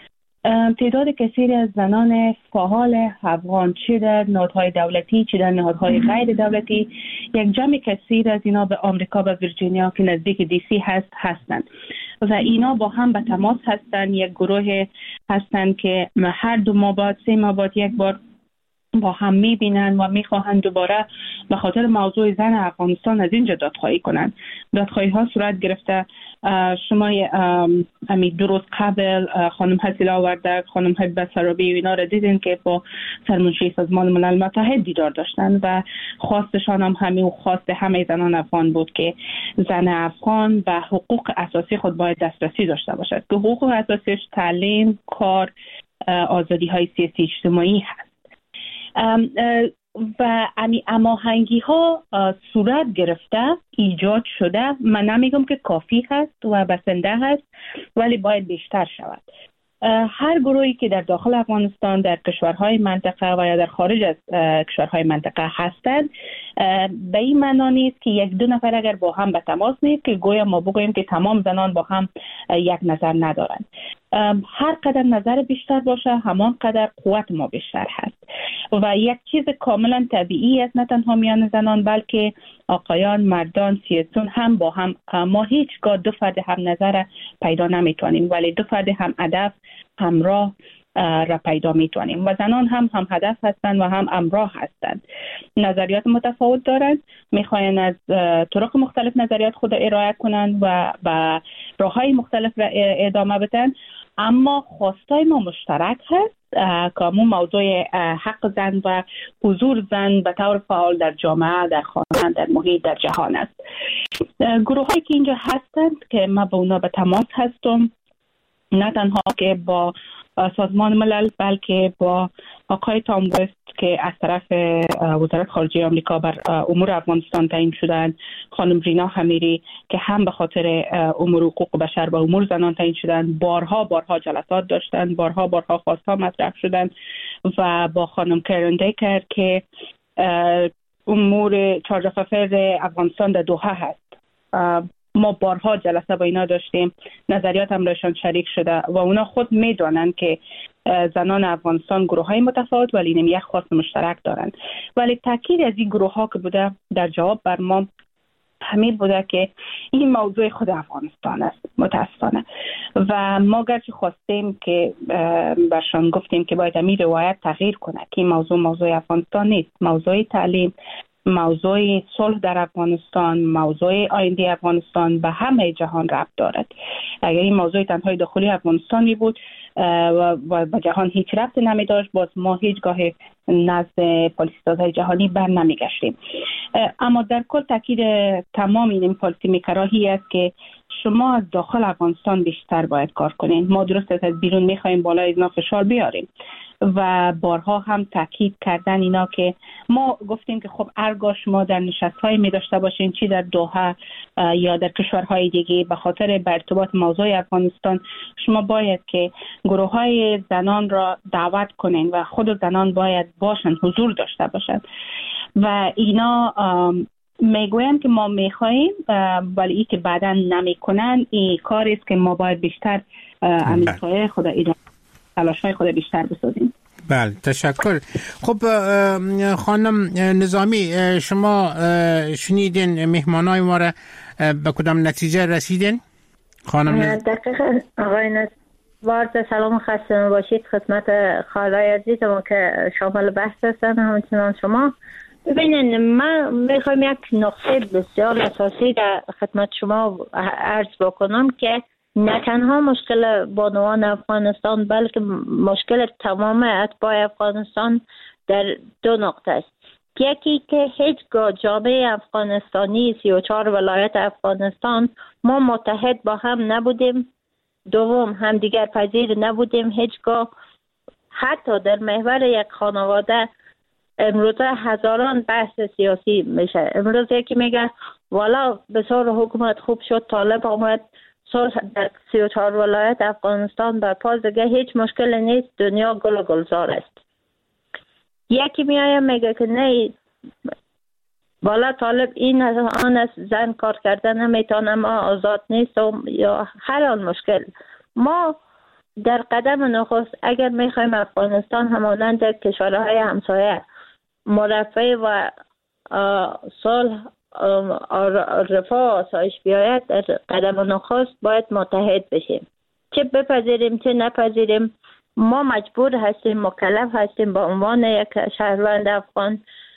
تعداد کثیری از زنان فعال افغان چه در نهادهای دولتی چه در نهادهای غیر دولتی، یک جمع کثیر از اینا به آمریکا و ویرجینیا که نزدیک DC هستند و اینا با هم به تماس هستند. یک گروه هستند که هر 2 ماه بعد 3 ماه بعد یک بار با هم میبینن و میخواهند دوباره به خاطر موضوع زن افغانستان از اینجا دادخواهی کنند. دادخواهی ها صورت گرفته. شما دو روز قبل خانم حسیلا وردک، خانم حبیبه سرابی و اینا را دیدین که با سرمنشی سازمان ملل متحد دیدار داشتن و خواستشان هم همین خواست همه زنان افغان بود که زن افغان به حقوق اساسی خود باید دسترسی داشته باشد که حقوق اساسیش تعلیم، کار، آزادی های سیاسی اجتماعی هست. و هماهنگی ها صورت گرفته، ایجاد شده. من نمیگم که کافی هست و بسنده هست، ولی باید بیشتر شود. هر گروهی که در داخل افغانستان، در کشورهای منطقه و یا در خارج از کشورهای منطقه هستند، به این معنا نیست که یک دو نفر اگر با هم به تماس نیست که گویا ما بگوییم که تمام زنان با هم یک نظر ندارند. هر قدر نظر بیشتر باشه همان قدر قوت ما بیشتر هست و یک چیز کاملا طبیعی است، نه تنها میان زنان بلکه آقایان، مردان، سیاسیون هم با هم. ما هیچگاه دو فرد هم نظر پیدا نمیتونیم، ولی دو فرد هم هدف همراه را پیدا میتونیم و زنان هم هدف هستند و هم همراه هستند. نظریات متفاوت دارند، میخواین از طرق مختلف نظریات خود ارائه کنند و با راههای مختلف را ادامه بدن، اما خواستای ما مشترک هست که همون موضوع حق زن و حضور زن به طور فعال در جامعه، در خانه، در محیط، در جهان است. گروه هایی که اینجا هستند که ما با اونا به تماس هستم، نه تنها که با سازمان ملل بلکه با آقای تام وست که از طرف وزارت خارجه آمریکا بر امور افغانستان تعیین شدند، خانم رینا خمیری که هم به خاطر امور حقوق بشر و امور زنان تعیین شدند، بارها جلسات داشتند، بارها خواستها مطرح شدند و با خانم کرن دیکر که امور چارج افر افغانستان در دوحه هست، ما بارها جلسه با اینا داشتیم، نظریات هم رایشان شریک شده و اونا خود میدونن که زنان افغانستان گروه های متفاوت ولی یک خواست مشترک دارن. ولی تاکید از این گروه ها که بوده در جواب بر ما همین بوده که این موضوع خود افغانستان است متاسفانه و ما گرچه خواستیم که برشان گفتیم که باید همین روایت تغییر کنه که این موضوع افغانستان نیست، موضوع تعلیم، موضوع صلح در افغانستان، موضوع آینده افغانستان به همه جهان ربط دارد. اگر این موضوع تنهای داخلی افغانستانی بود و به جهان هیچ ربطی نمی داشت، باز ما هیچگاه نزد پالیسی‌سازهای جهانی بر نمی گشتیم. اما در کل تاکید تمام این پالیسی میکراهی است که شما از داخل افغانستان بیشتر باید کار کنین. ما درست از بیرون میخوایم بالای اینا فشار بیاریم و بارها هم تاکید کردن اینا که ما گفتیم که خب ارگاه شما در نشست‌های می داشته باشین، چی در دوحه یا در کشورهای دیگه، به خاطر به ارتباط موضوع افغانستان شما باید که گروه‌های زنان را دعوت کنین و خود زنان باید باشن، حضور داشته باشن و اینا میگویم که ما میخواییم ولی ای که بعدا نمیکنن این کاری است که ما باید بیشتر امیدهای خود اینا تلاش‌های خود بیشتر بسازیم. بله تشکر. خب خانم نظامی، شما شنیدین مهمانای ما را به کدام نتیجه رسیدین؟ خانم دقیقا آقای نصوار، سلام خسته باشید خدمت خالای عزیزم که شامل بحث هستن، همچنان شما. ببینین من میخوایم یک نقطه بسیار اساسی در خدمت شما عرض بکنم که نه تنها مشکل بانوان افغانستان بلکه مشکل تمام اتباع افغانستان در دو نقطه است. یکی که هیچگاه جامعه افغانستانی 34 ولایت افغانستان ما متحد با هم نبودیم، دوم همدیگر پذیر نبودیم هیچگاه. حتی در محور یک خانواده امروزه هزاران بحث سیاسی میشه. امروز یکی میگه والا بسیار حکومت خوب شد، طالب آمد، صلح در 34 ولایت افغانستان برپا، دیگه هیچ مشکل نیست، دنیا گل و گلزار است. یکی میایه میگه که نه والا طالب این آن است، زن کار کردن نمیتونه، ما آزاد نیستم، یا هر آن مشکل. ما در قدم نخست اگر میخوایم افغانستان همانند کشورهای همسایه مرفه و صلح رفاه آسایش بیاید، در قدم نخست باید متحد بشیم، چه بپذیریم چه نپذیریم. ما مجبور هستیم، مکلف هستیم با عنوان یک شهروند افغان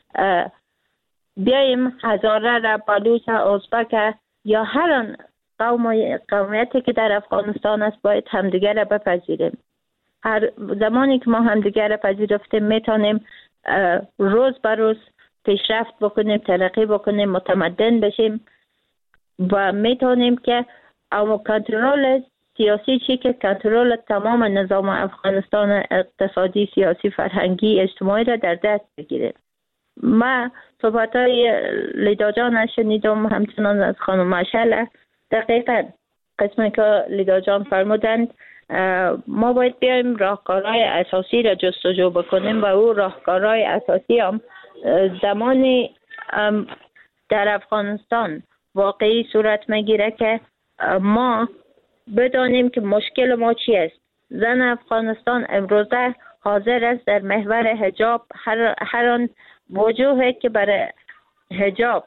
بیاییم هزاره را، بلوچ، ازبک یا هر آن قومیتی که در افغانستان است باید همدیگر را بپذیریم. هر زمانی که ما همدیگر را پذیرفتیم میتونیم روز به روز پیشرفت بکنیم، ترقی بکنیم، متمدن بشیم و میتونیم که اما کنترل سیاسی چی که کنترل تمام نظام افغانستان اقتصادی، سیاسی، فرهنگی، اجتماعی را در دست بگیریم. ما صحبت های لیدا جان شنیدم، همچنان از خانم مشعل. دقیقا قسمی که لیدا جان فرمودند، ما باید بیایم راهکارهای اساسی را جستجو بکنیم و او راهکارهای اساسی هم زمانی در افغانستان واقعی صورت میگیره که ما بدانیم که مشکل ما چی است. زن افغانستان امروزه حاضر است در محور حجاب هر آن وجوهی که برای حجاب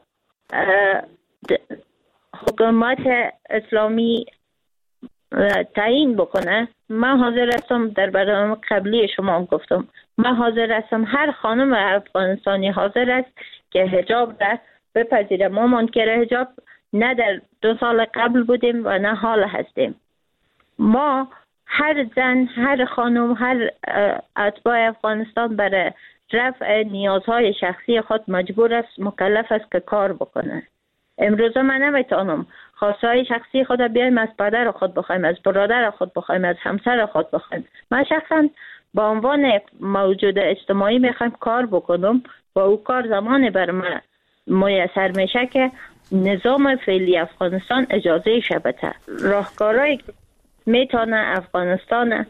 حکومت اسلامی تعیین بکنه. من حاضر هستم، در برنامه قبلی شما هم گفتم، من حاضر هستم، هر خانم افغانستانی حاضر است که حجاب را بپذیره. ما منکر حجاب نه در 2 سال قبل بودیم و نه حال هستیم. ما هر زن، هر خانم، هر اتباع افغانستان برای رفع نیازهای شخصی خود مجبور است، مکلف است که کار بکنه. امروز من نمیتونم خواستهای شخصی خود بیایم از پدر خود بخوایم، از برادر خود بخوایم، از همسر خود بخوایم. من شخصا با عنوان موجود اجتماعی میخوایم کار بکنم و او کار زمانی بر من میسر میشه که نظام فعلی افغانستان اجازه شبته. راهکارهایی میتونه افغانستان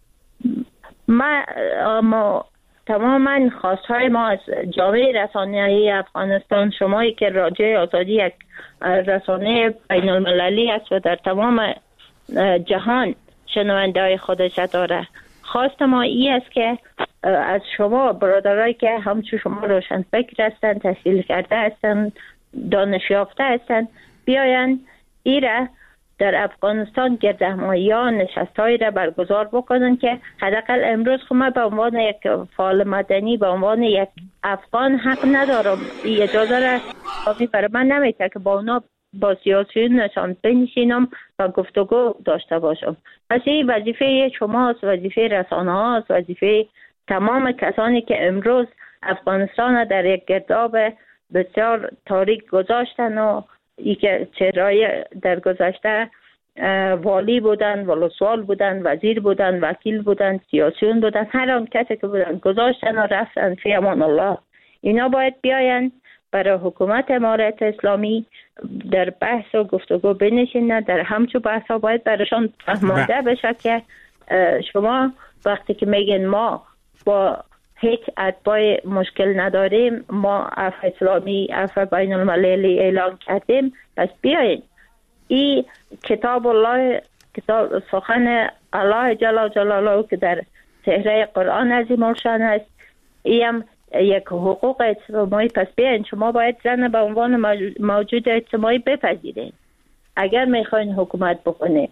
ما تماما خواستهای ما از جامعه رسانه‌ای افغانستان، شمایی که راجع آزادی یک رسانه بین المللی است و در تمام جهان شنونده های خودش داره، خواست ما ای است که از شما برادرایی که همچون شما روشن فکر هستند، تحصیل کرده هستند، دانش یافته هستند، بیاین ایره در افغانستان گردهمایی‌ها نشست‌هایی را برگزار بکنن که حداقل امروز ما به عنوان یک فعال مدنی، به عنوان یک افغان حق ندارم، اجازه را برای من نمیده که با اونا با سیاسیون نشان بنشینم و گفتگو داشته باشم. پس این وظیفه شماست، وظیفه رسانه هاست، وظیفه تمام کسانی که امروز افغانستان در یک گرداب بسیار تاریک گذاشتن و ای که چهرهای در گذشته والی بودن، ولسوال بودن، وزیر بودن، وکیل بودن، سیاسیون بودن، هر آن کسی که بودن گذاشتن و رفتن فی امان الله. اینا باید بیاین برای حکومت امارت اسلامی در بحث و گفتگو بنشینن. در همچون بحث ها باید برایشان فهمانده بشه که شما وقتی که میگن ما با هیچ اتباع مشکل نداریم، ما عفو اسلامی، عفو بین المللی اعلان کردیم، پس بیاین این کتاب الله، کتاب سخن الله جل جلاله که در صحیفه قرآن عظیم الشان است، این یک حقوق اجتماعی. پس بیاین شما باید زن به عنوان موجود اجتماعی بپذیرین اگر میخواین حکومت بکنید.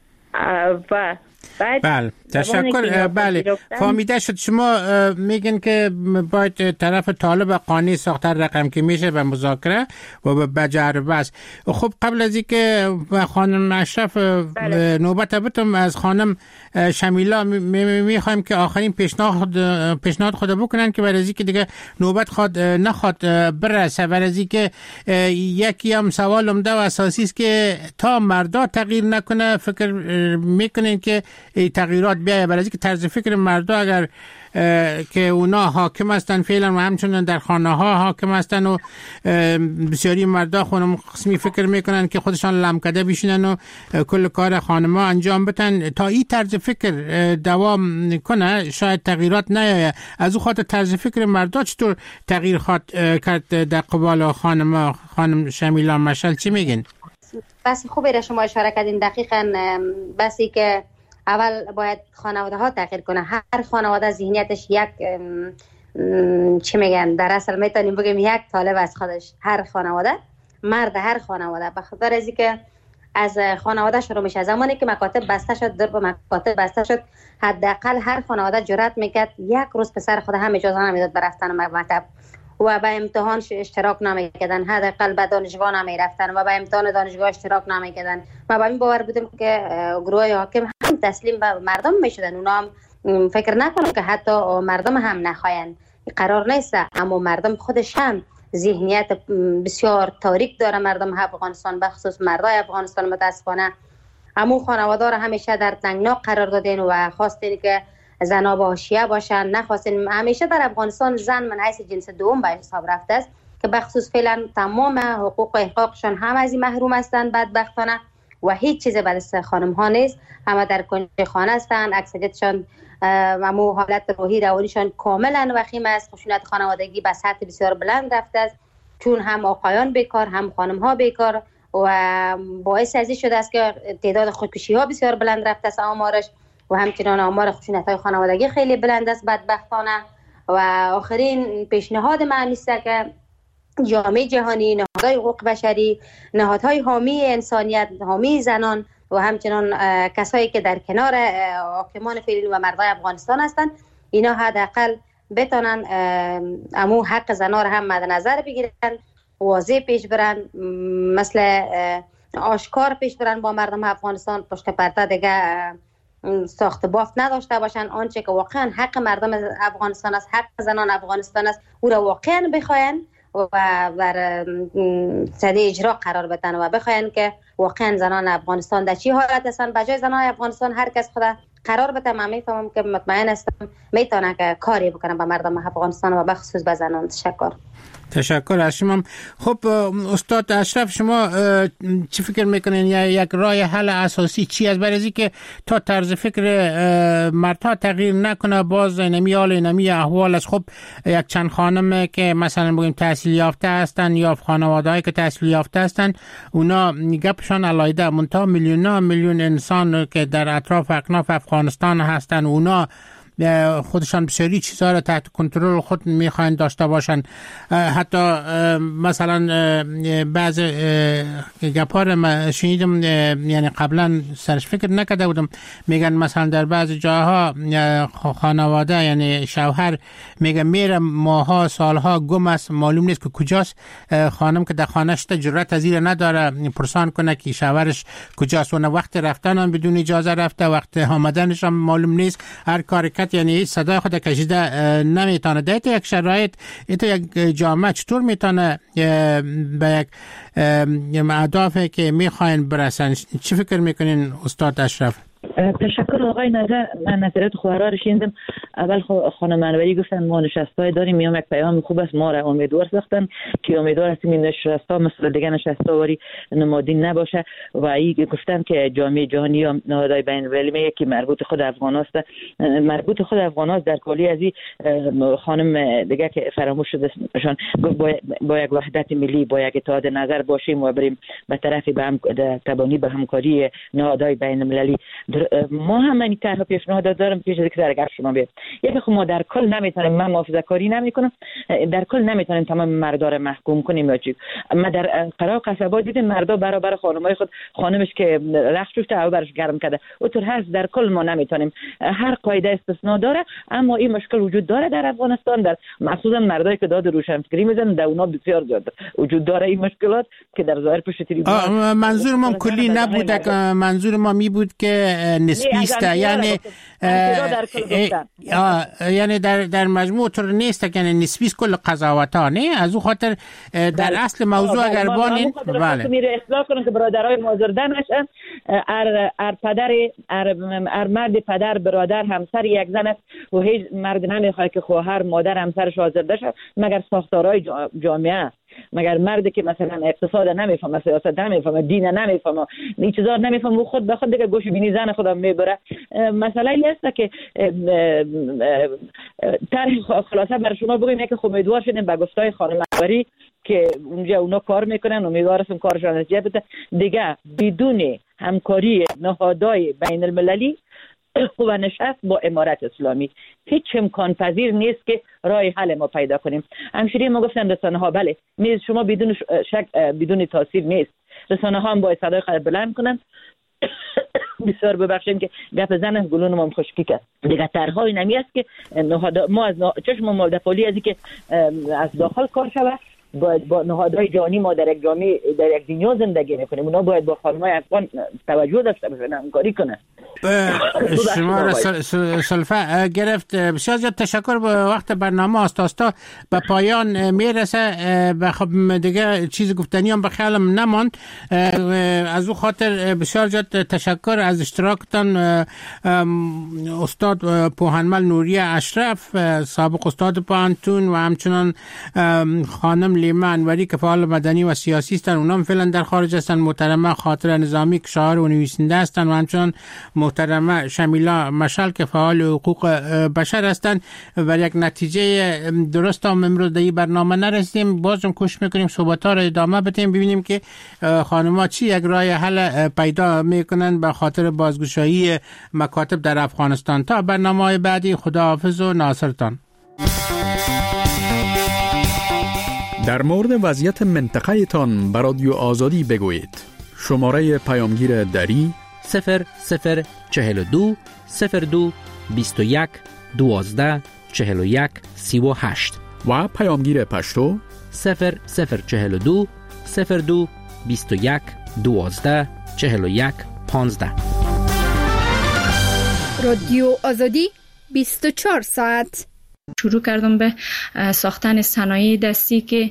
و بله تشکر. بله فهمیده شد. شما میگن که باید طرف طالب قانع ساختر رقم که میشه به مذاکره و به بجربه است. خب قبل از اینکه خانم اشرف نوبت بتم از خانم شمیلا میخوایم که آخرین پیشنهاد خود بکنن که برای از اینکه دیگه نوبت خود نخواد برسه، برای از اینکه یکی هم سوال عمده و اساسی است که تا مردا تغییر نکنه فکر میکنین که تغییرات بیایه. برای اینکه طرز فکر مردا اگر که اونا حاکم هستن فعلا و همچنان در خانه ها حاکم هستن و بسیاری مردا خودم قسمی فکر میکنن که خودشان لمکده بشینن و کل کار خانه ها انجام بدن، تا این طرز فکر دوام کنه شاید تغییرات نیایه. از او خاطر طرز فکر مردا چطور تغییر خواهد کرد در قبال خانم شمیلا مشعل چی میگین؟ بس خوبه را شما اشاره کردین. دقیقاً بسی که اول باید خانواده ها تغییر کنه. هر خانواده ذهنیتش یک چی میگن، در اصل میتونیم بگیم یک طالب از خودش. هر خانواده، مرد هر خانواده، بخاطر از اینکه از خانواده شروع میشه. زمانی که مکاتب بسته شد، در مکاتب بسته شد، حداقل هر خانواده جرأت میکرد یک روز پسر خود هم اجازه نمیداد برفتن مکتب و به امتحان اشتراک نمیکردن، حداقل به دانشگاه نمیرفتن و به امتحان دانشگاه اشتراک نمیکردن. ما با این باور بودیم که گروه حاکم هم تسلیم به مردم میشدن، اونا هم فکر نکنن که حتی مردم هم نخواین. قرار نیست، اما مردم خودش هم ذهنیت بسیار تاریک داره. مردم افغانستان به خصوص مردای افغانستان متاسفانه همون خانواده را همیشه در تنگنا قرار دادین و خواستین که زنا با حاشیه باشن. نخواستیم همیشه در افغانستان زن من حیث جنس دوم به حساب رفته است که بخصوص فعلا تمام حقوق و حقوقشان هم از این محروم هستند بدبختانه و هیچ چیز به دست خانم ها نیست. همه در کنج خانه هستند، اکثریتشان همو حالت روحی روانیشان کاملا وخیم است. خشونت خانوادگی به سطح بسیار بلند رفته است، چون هم آقایان بیکار هم خانم ها بیکار و باعث ازی شده است که تعداد خودکشی ها بسیار بلند رفته است آمارش و همچنان آمار خشونت های خانوادگی خیلی بلند است بدبختانه. و آخرین پیشنهاد من است که جامعه جهانی، نهادهای حقوق بشری، نهادهای حامی انسانیت، حامی زنان و همچنان کسایی که در کنار حاکمان فعلی و مردای افغانستان هستند، اینا حداقل بتونن امو حق زنان را هم مد نظر بگیرن، واضح پیش برن، مثل آشکار پیش برن با مردم افغانستان، پشت پرده دیگه ساخت بافت نداشته باشن. آنچه که واقعا حق مردم افغانستان است، حق زنان افغانستان است، او را واقعا بخواین و بر صدی اجرا قرار بدن و بخواین که واقعا زنان افغانستان در چی حالت هستن. بجای زنان افغانستان هر کس خدا قرار بده، من میفهمم که مطمئن هستم میتونه که کاری بکنه به مردم افغانستان و بخصوص به زنان. تشکر از شما. خب استاد اشرف، شما چی فکر میکنین یک راه حل اساسی چی است؟ برای که تا طرز فکر مردها تغییر نکنه باز نمی حال نمی احوال است. خب یک چند خانم که مثلا بگیم تحصیل یافته هستن یا خانواده‌ای که تحصیل یافته هستن، اونا گپشان علایده، منتها میلیون انسان که در اطراف اکناف افغانستان هستن، اونا خودشان بسیاری چیزها را تحت کنترل خود میخواین داشته باشن. حتی مثلا بعض گپار ما شنیدم، یعنی قبلا سرش فکر نکرده بودم، میگن مثلا در بعض جاها خانواده یعنی شوهر میگن میره ماها سالها گم است، معلوم نیست که کجاست. خانم که در خانه‌اش جرأت از این نداره پرسان کنه که شوهرش کجاست. اون وقت رفتن هم بدون اجازه رفته، وقت آمدنش هم معلوم نیست. هر کاری یعنی صدای خود کشیده نمیتونه. در یک شرایط یک جامعه چطور میتونه به یک اهدافی که میخواین برسن؟ چی فکر میکنین استاد اشرف؟ تشکر آقای نظر. من نظرات خواهرها رو شنیدم. اول خانم انوری گفتن ما نشستای داریم، میام یک پیام خوب است، ما را امیدوار ساختن که امیدوار هستیم این نشستا مثل دیگه نشستا واری نمادین نباشه. و ای گفتن که جامعه جهانی یا نهادهای بین المللی میگه که مربوط خود افغان است، مربوط خود افغان است. در کلی از این خانم دیگه که فراموش شده شون با یک وحدت ملی، با یک اتحاد نظر باشیم و بریم به طرف تبانی به همکاری نهادهای بین المللی. ما هم این طرح پیشنهاد دارم پیش از اینکه در شما بیاد. یکی خب ما در کل نمیتونیم، من محافظه کاری نمیکنم، در کل نمیتونیم تمام مردا رو محکوم کنیم یا چی. ما در قرار قصبات دیدیم مردا برابر خانمای خود، خانمش که رخت شفته او برش گرم کرده. اونطور هست در کل ما نمیتونیم. هر قاعده استثناء داره، اما این مشکل وجود داره در افغانستان، در مخصوصا مردایی که داد روشنفکری میزنن در اونا بسیار زیاد وجود داره این مشکلات که در ظاهر پشت تلویزیون. منظور ما کلی نبود، منظور ما می بود که نسبی است، یعنی در مجموع طور نیست، یعنی نسبی است کل قضاوت ها، نه از او خاطر در اصل موضوع اگر بانین بله میره اصلاح کنن که برادرای مازرده نشن. ار مرد پدر برادر همسر یک زن است و هیچ مرد نمیخواد که خواهر مادر همسرش آزرده شه مگر ساختارهای جامعه. مگر مردی که مثلا اقتصاد نمیفهمه، سیاست نمیفهمه، دین نمیفهمه، این چیزا نمیفهمه، و خود به خود دیگه گوش بینی زن خودم میبره. مسئله این است که طرح خلاصه بر شما بگیم که امیدوار شدیم به گفتای خانم انوری که اونجا اونا کار میکنن، امیدوار هستم کارشون نتیجه بده. دیگه بدون همکاری نهادهای بین المللی و نشست با امارت اسلامی هیچ امکان پذیر نیست که راه حل ما پیدا کنیم. همشیری ما گفتن رسانه ها بله میز شما بدون شک بدون تاثیر نیست، رسانه ها هم باید صدای خود بلند کنن. بسیار ببخشید که گپ زنم گلون ما خشکی کرد. دیگه طرح‌ها اینمی است که ما از چشم مالدپالی از که از داخل کار شود باید با نهادهای جهانی ما در یک جامعه در یک دنیا زندگی میکنیم، اونا باید با خانم‌های افغان توجه داشته باشن، همکاری کنن. شما سلفه گرفت. بسیار زیاد تشکر. به وقت برنامه آستا به پایان میرسه و خب دیگه چیز گفتنی هم به خیالم نماند. از او خاطر بسیار زیاد تشکر از اشتراکتان استاد پوهنمل نوریه اشرف، سابق استاد پوهنتون، و همچنان خانم لیما انوری که فعال مدنی و سیاسی هستند، اونام فعلا در خارج هستند. محترمه خاطره نظامی که شاعر و نویسنده هستند، و همچنان محترمه شمیلا مشعل که فعال حقوق بشر هستند. و یک نتیجه درست هم امروز در این برنامه نرسیدیم. بازم کوشش میکنیم صحبت‌ها را ادامه بدیم، ببینیم که خانم‌ها چی یک راه حل پیدا میکنن به خاطر بازگشایی مکاتب در افغانستان. تا برنامه‌های بعدی، خداحافظ و ناصرتان. در مورد وضعیت منطقه تان به رادیو آزادی بگویید. شماره پیامگیر دری 0042 02 21 12 41 38 و پیامگیر پشتو 0042 02 21 12 41 15. رادیو آزادی 24 ساعت. شروع کردم به ساختن صنایع دستی که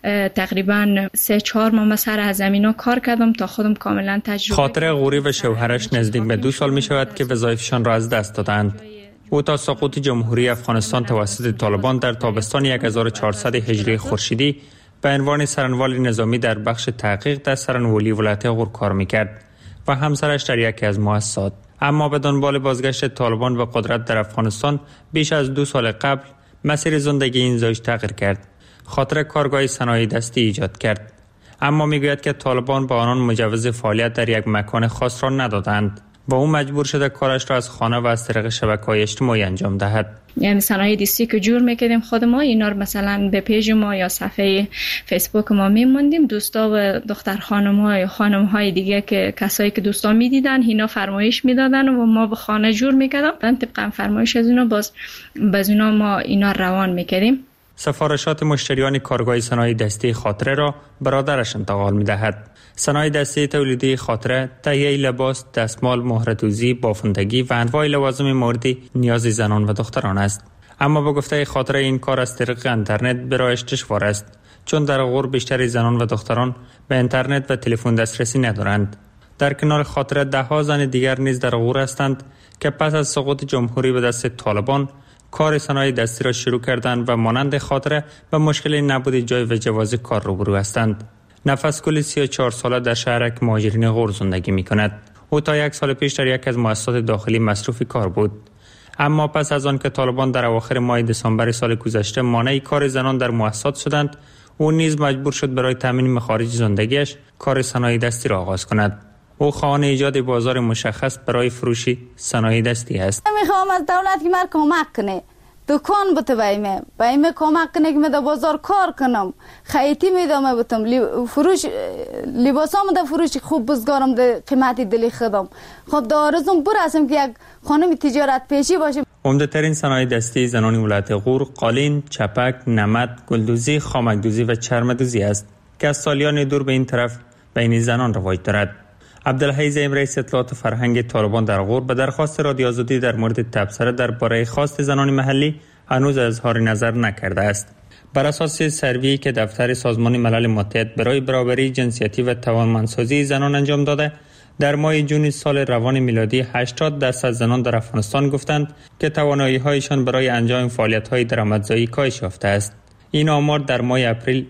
تقریبا 3-4 ماه سر از زمینا کار کردم تا خودم کاملا تجربه. خاطره غوری و شوهرش نزدیک به 2 سال می شود که وظایفشان را از دست دادند. او تا سقوط جمهوری افغانستان توسط طالبان در تابستان 1400 هجری خورشیدی به عنوان سرانوال نظامی در بخش تحقیق در سرانوالی ولایت غور کار میکرد و همسرش در یکی از مؤسسات. اما به دنبال بازگشت طالبان به قدرت در افغانستان بیش از 2 سال قبل مسیر زندگی این زوج تغییر کرد. خاطر کارگاه صنایع دستی ایجاد کرد، اما میگوید که طالبان با آنان مجوز فعالیت در یک مکان خاص را ندادند و او مجبور شده کارش را از خانه و از طریق شبکه‌های اجتماعی انجام دهد. یعنی صنایع دستی که جور میکردیم خود ما، اینا رو مثلا به پیج ما یا صفحه فیسبوک ما میموندیم. دوستا و دختر خانم‌های دیگه که کسایی که دوستا میدیدن اینا فرمایش میدادن و ما به خانه جور میکردیم. طبقا فرمایش از اینا باز اینا ما اینا روان میکردیم. سفارشات مشتریان کارگاه صنایع دستی خاطره را برادرش انتقال می‌دهد. صنایع دستی تولیدی خاطره تهیه لباس، دستمال، مهره‌دوزی، بافندگی و انواع لوازم مورد نیاز زنان و دختران است. اما به گفته خاطره این کار از طریق اینترنت برایش دشوار است، چون در غور بیشتر زنان و دختران به اینترنت و تلفن دسترسی ندارند. در کنار خاطره 10 زن دیگر نیز در غور هستند که پس از سقوط جمهوری به دست طالبان کار صنایع دستی را شروع کردند و مانند خاطره به مشکل نبود جای و جواز کار روبرو هستند. نفس گل 34 ساله در شهرک مهاجرین غور زندگی می کند. او تا 1 سال پیش در یک از مؤسسات داخلی مصروف کار بود، اما پس از آن که طالبان در اواخر ماه دسامبر سال گذشته مانع کار زنان در مؤسسات شدند، او نیز مجبور شد برای تامین مخارج زندگیش کار صنایع دستی را آغاز کند. او خواهان ایجاد بازار مشخص برای فروش صنایع دستی است. میخوام از دولت که من کمک کنه، دکان بته بایم کمک کنه که من در بازار کار کنم، خیاطی میدم بتم، فروش لباسام در فروش خوب بزگارم در قیمتی دلی خودم. خب دارزم برسم که یک خانم تجارت پیشی باشه. عمده ترین صنایع دستی زنان ولایت غور قالین، چپک، نمد، گلدوزی، خامکدوزی و چرمدوزی است که از سالیان دور به این طرف بین زنان رواج دارد. عبدالحی زعیم رئیس اطلاعات فرهنگ طالبان در غور به درخواست رادیو آزادی در مورد تبصره درباره خواست زنان محلی هنوز اظهار نظر نکرده است. بر اساس سروی که دفتر سازمان ملل متحد برای برابری جنسیتی و توانمندسازی زنان انجام داده، در ماه جون سال روان میلادی 80% زنان در افغانستان گفتند که توانایی‌هایشان برای انجام فعالیت‌های درآمدزایی کاهش یافته است. این آمار در ماه اپریل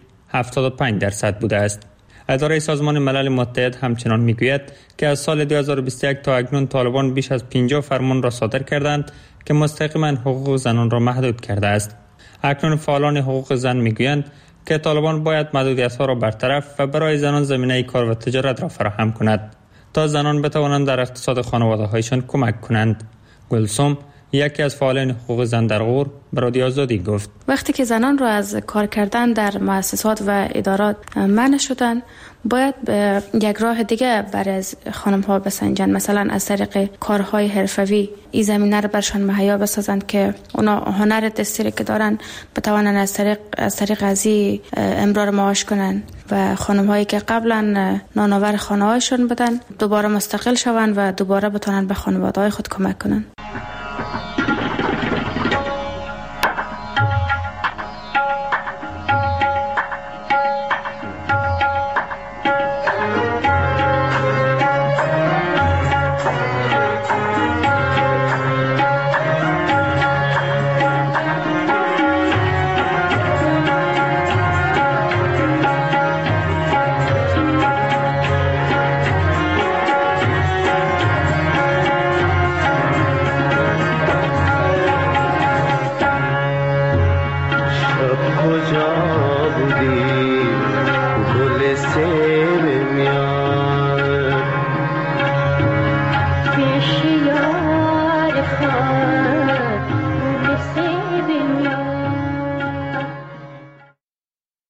75% بوده است. اداره سازمان ملل متحد همچنان میگوید که از سال 2021 تا اکنون طالبان بیش از 50 فرمان را صادر کردند که مستقیما حقوق زنان را محدود کرده است. اکنون فعالان حقوق زن میگویند که طالبان باید محدودیت‌ها را برطرف و برای زنان زمینه کار و تجارت را فراهم کند تا زنان بتوانند در اقتصاد خانواده‌هایشان کمک کنند. گلسوم یکی از فعالان حقوق زن در غور به رادیو آزادی گفت وقتی که زنان رو از کار کردن در مؤسسات و ادارات منع شدن، باید یک راه دیگه برای خانم ها بسنجن، مثلا از طریق کارهای حرفوی این زمینه رو برشان مهیا بسازند که اونا هنر دستی که دارن بتوانن از طریق ازی امرار معاش کنن و خانم هایی که قبلا نانآور خانه هایشون بودن دوباره مستقل شوند و دوباره بتونن به خانواده های خود کمک کنن.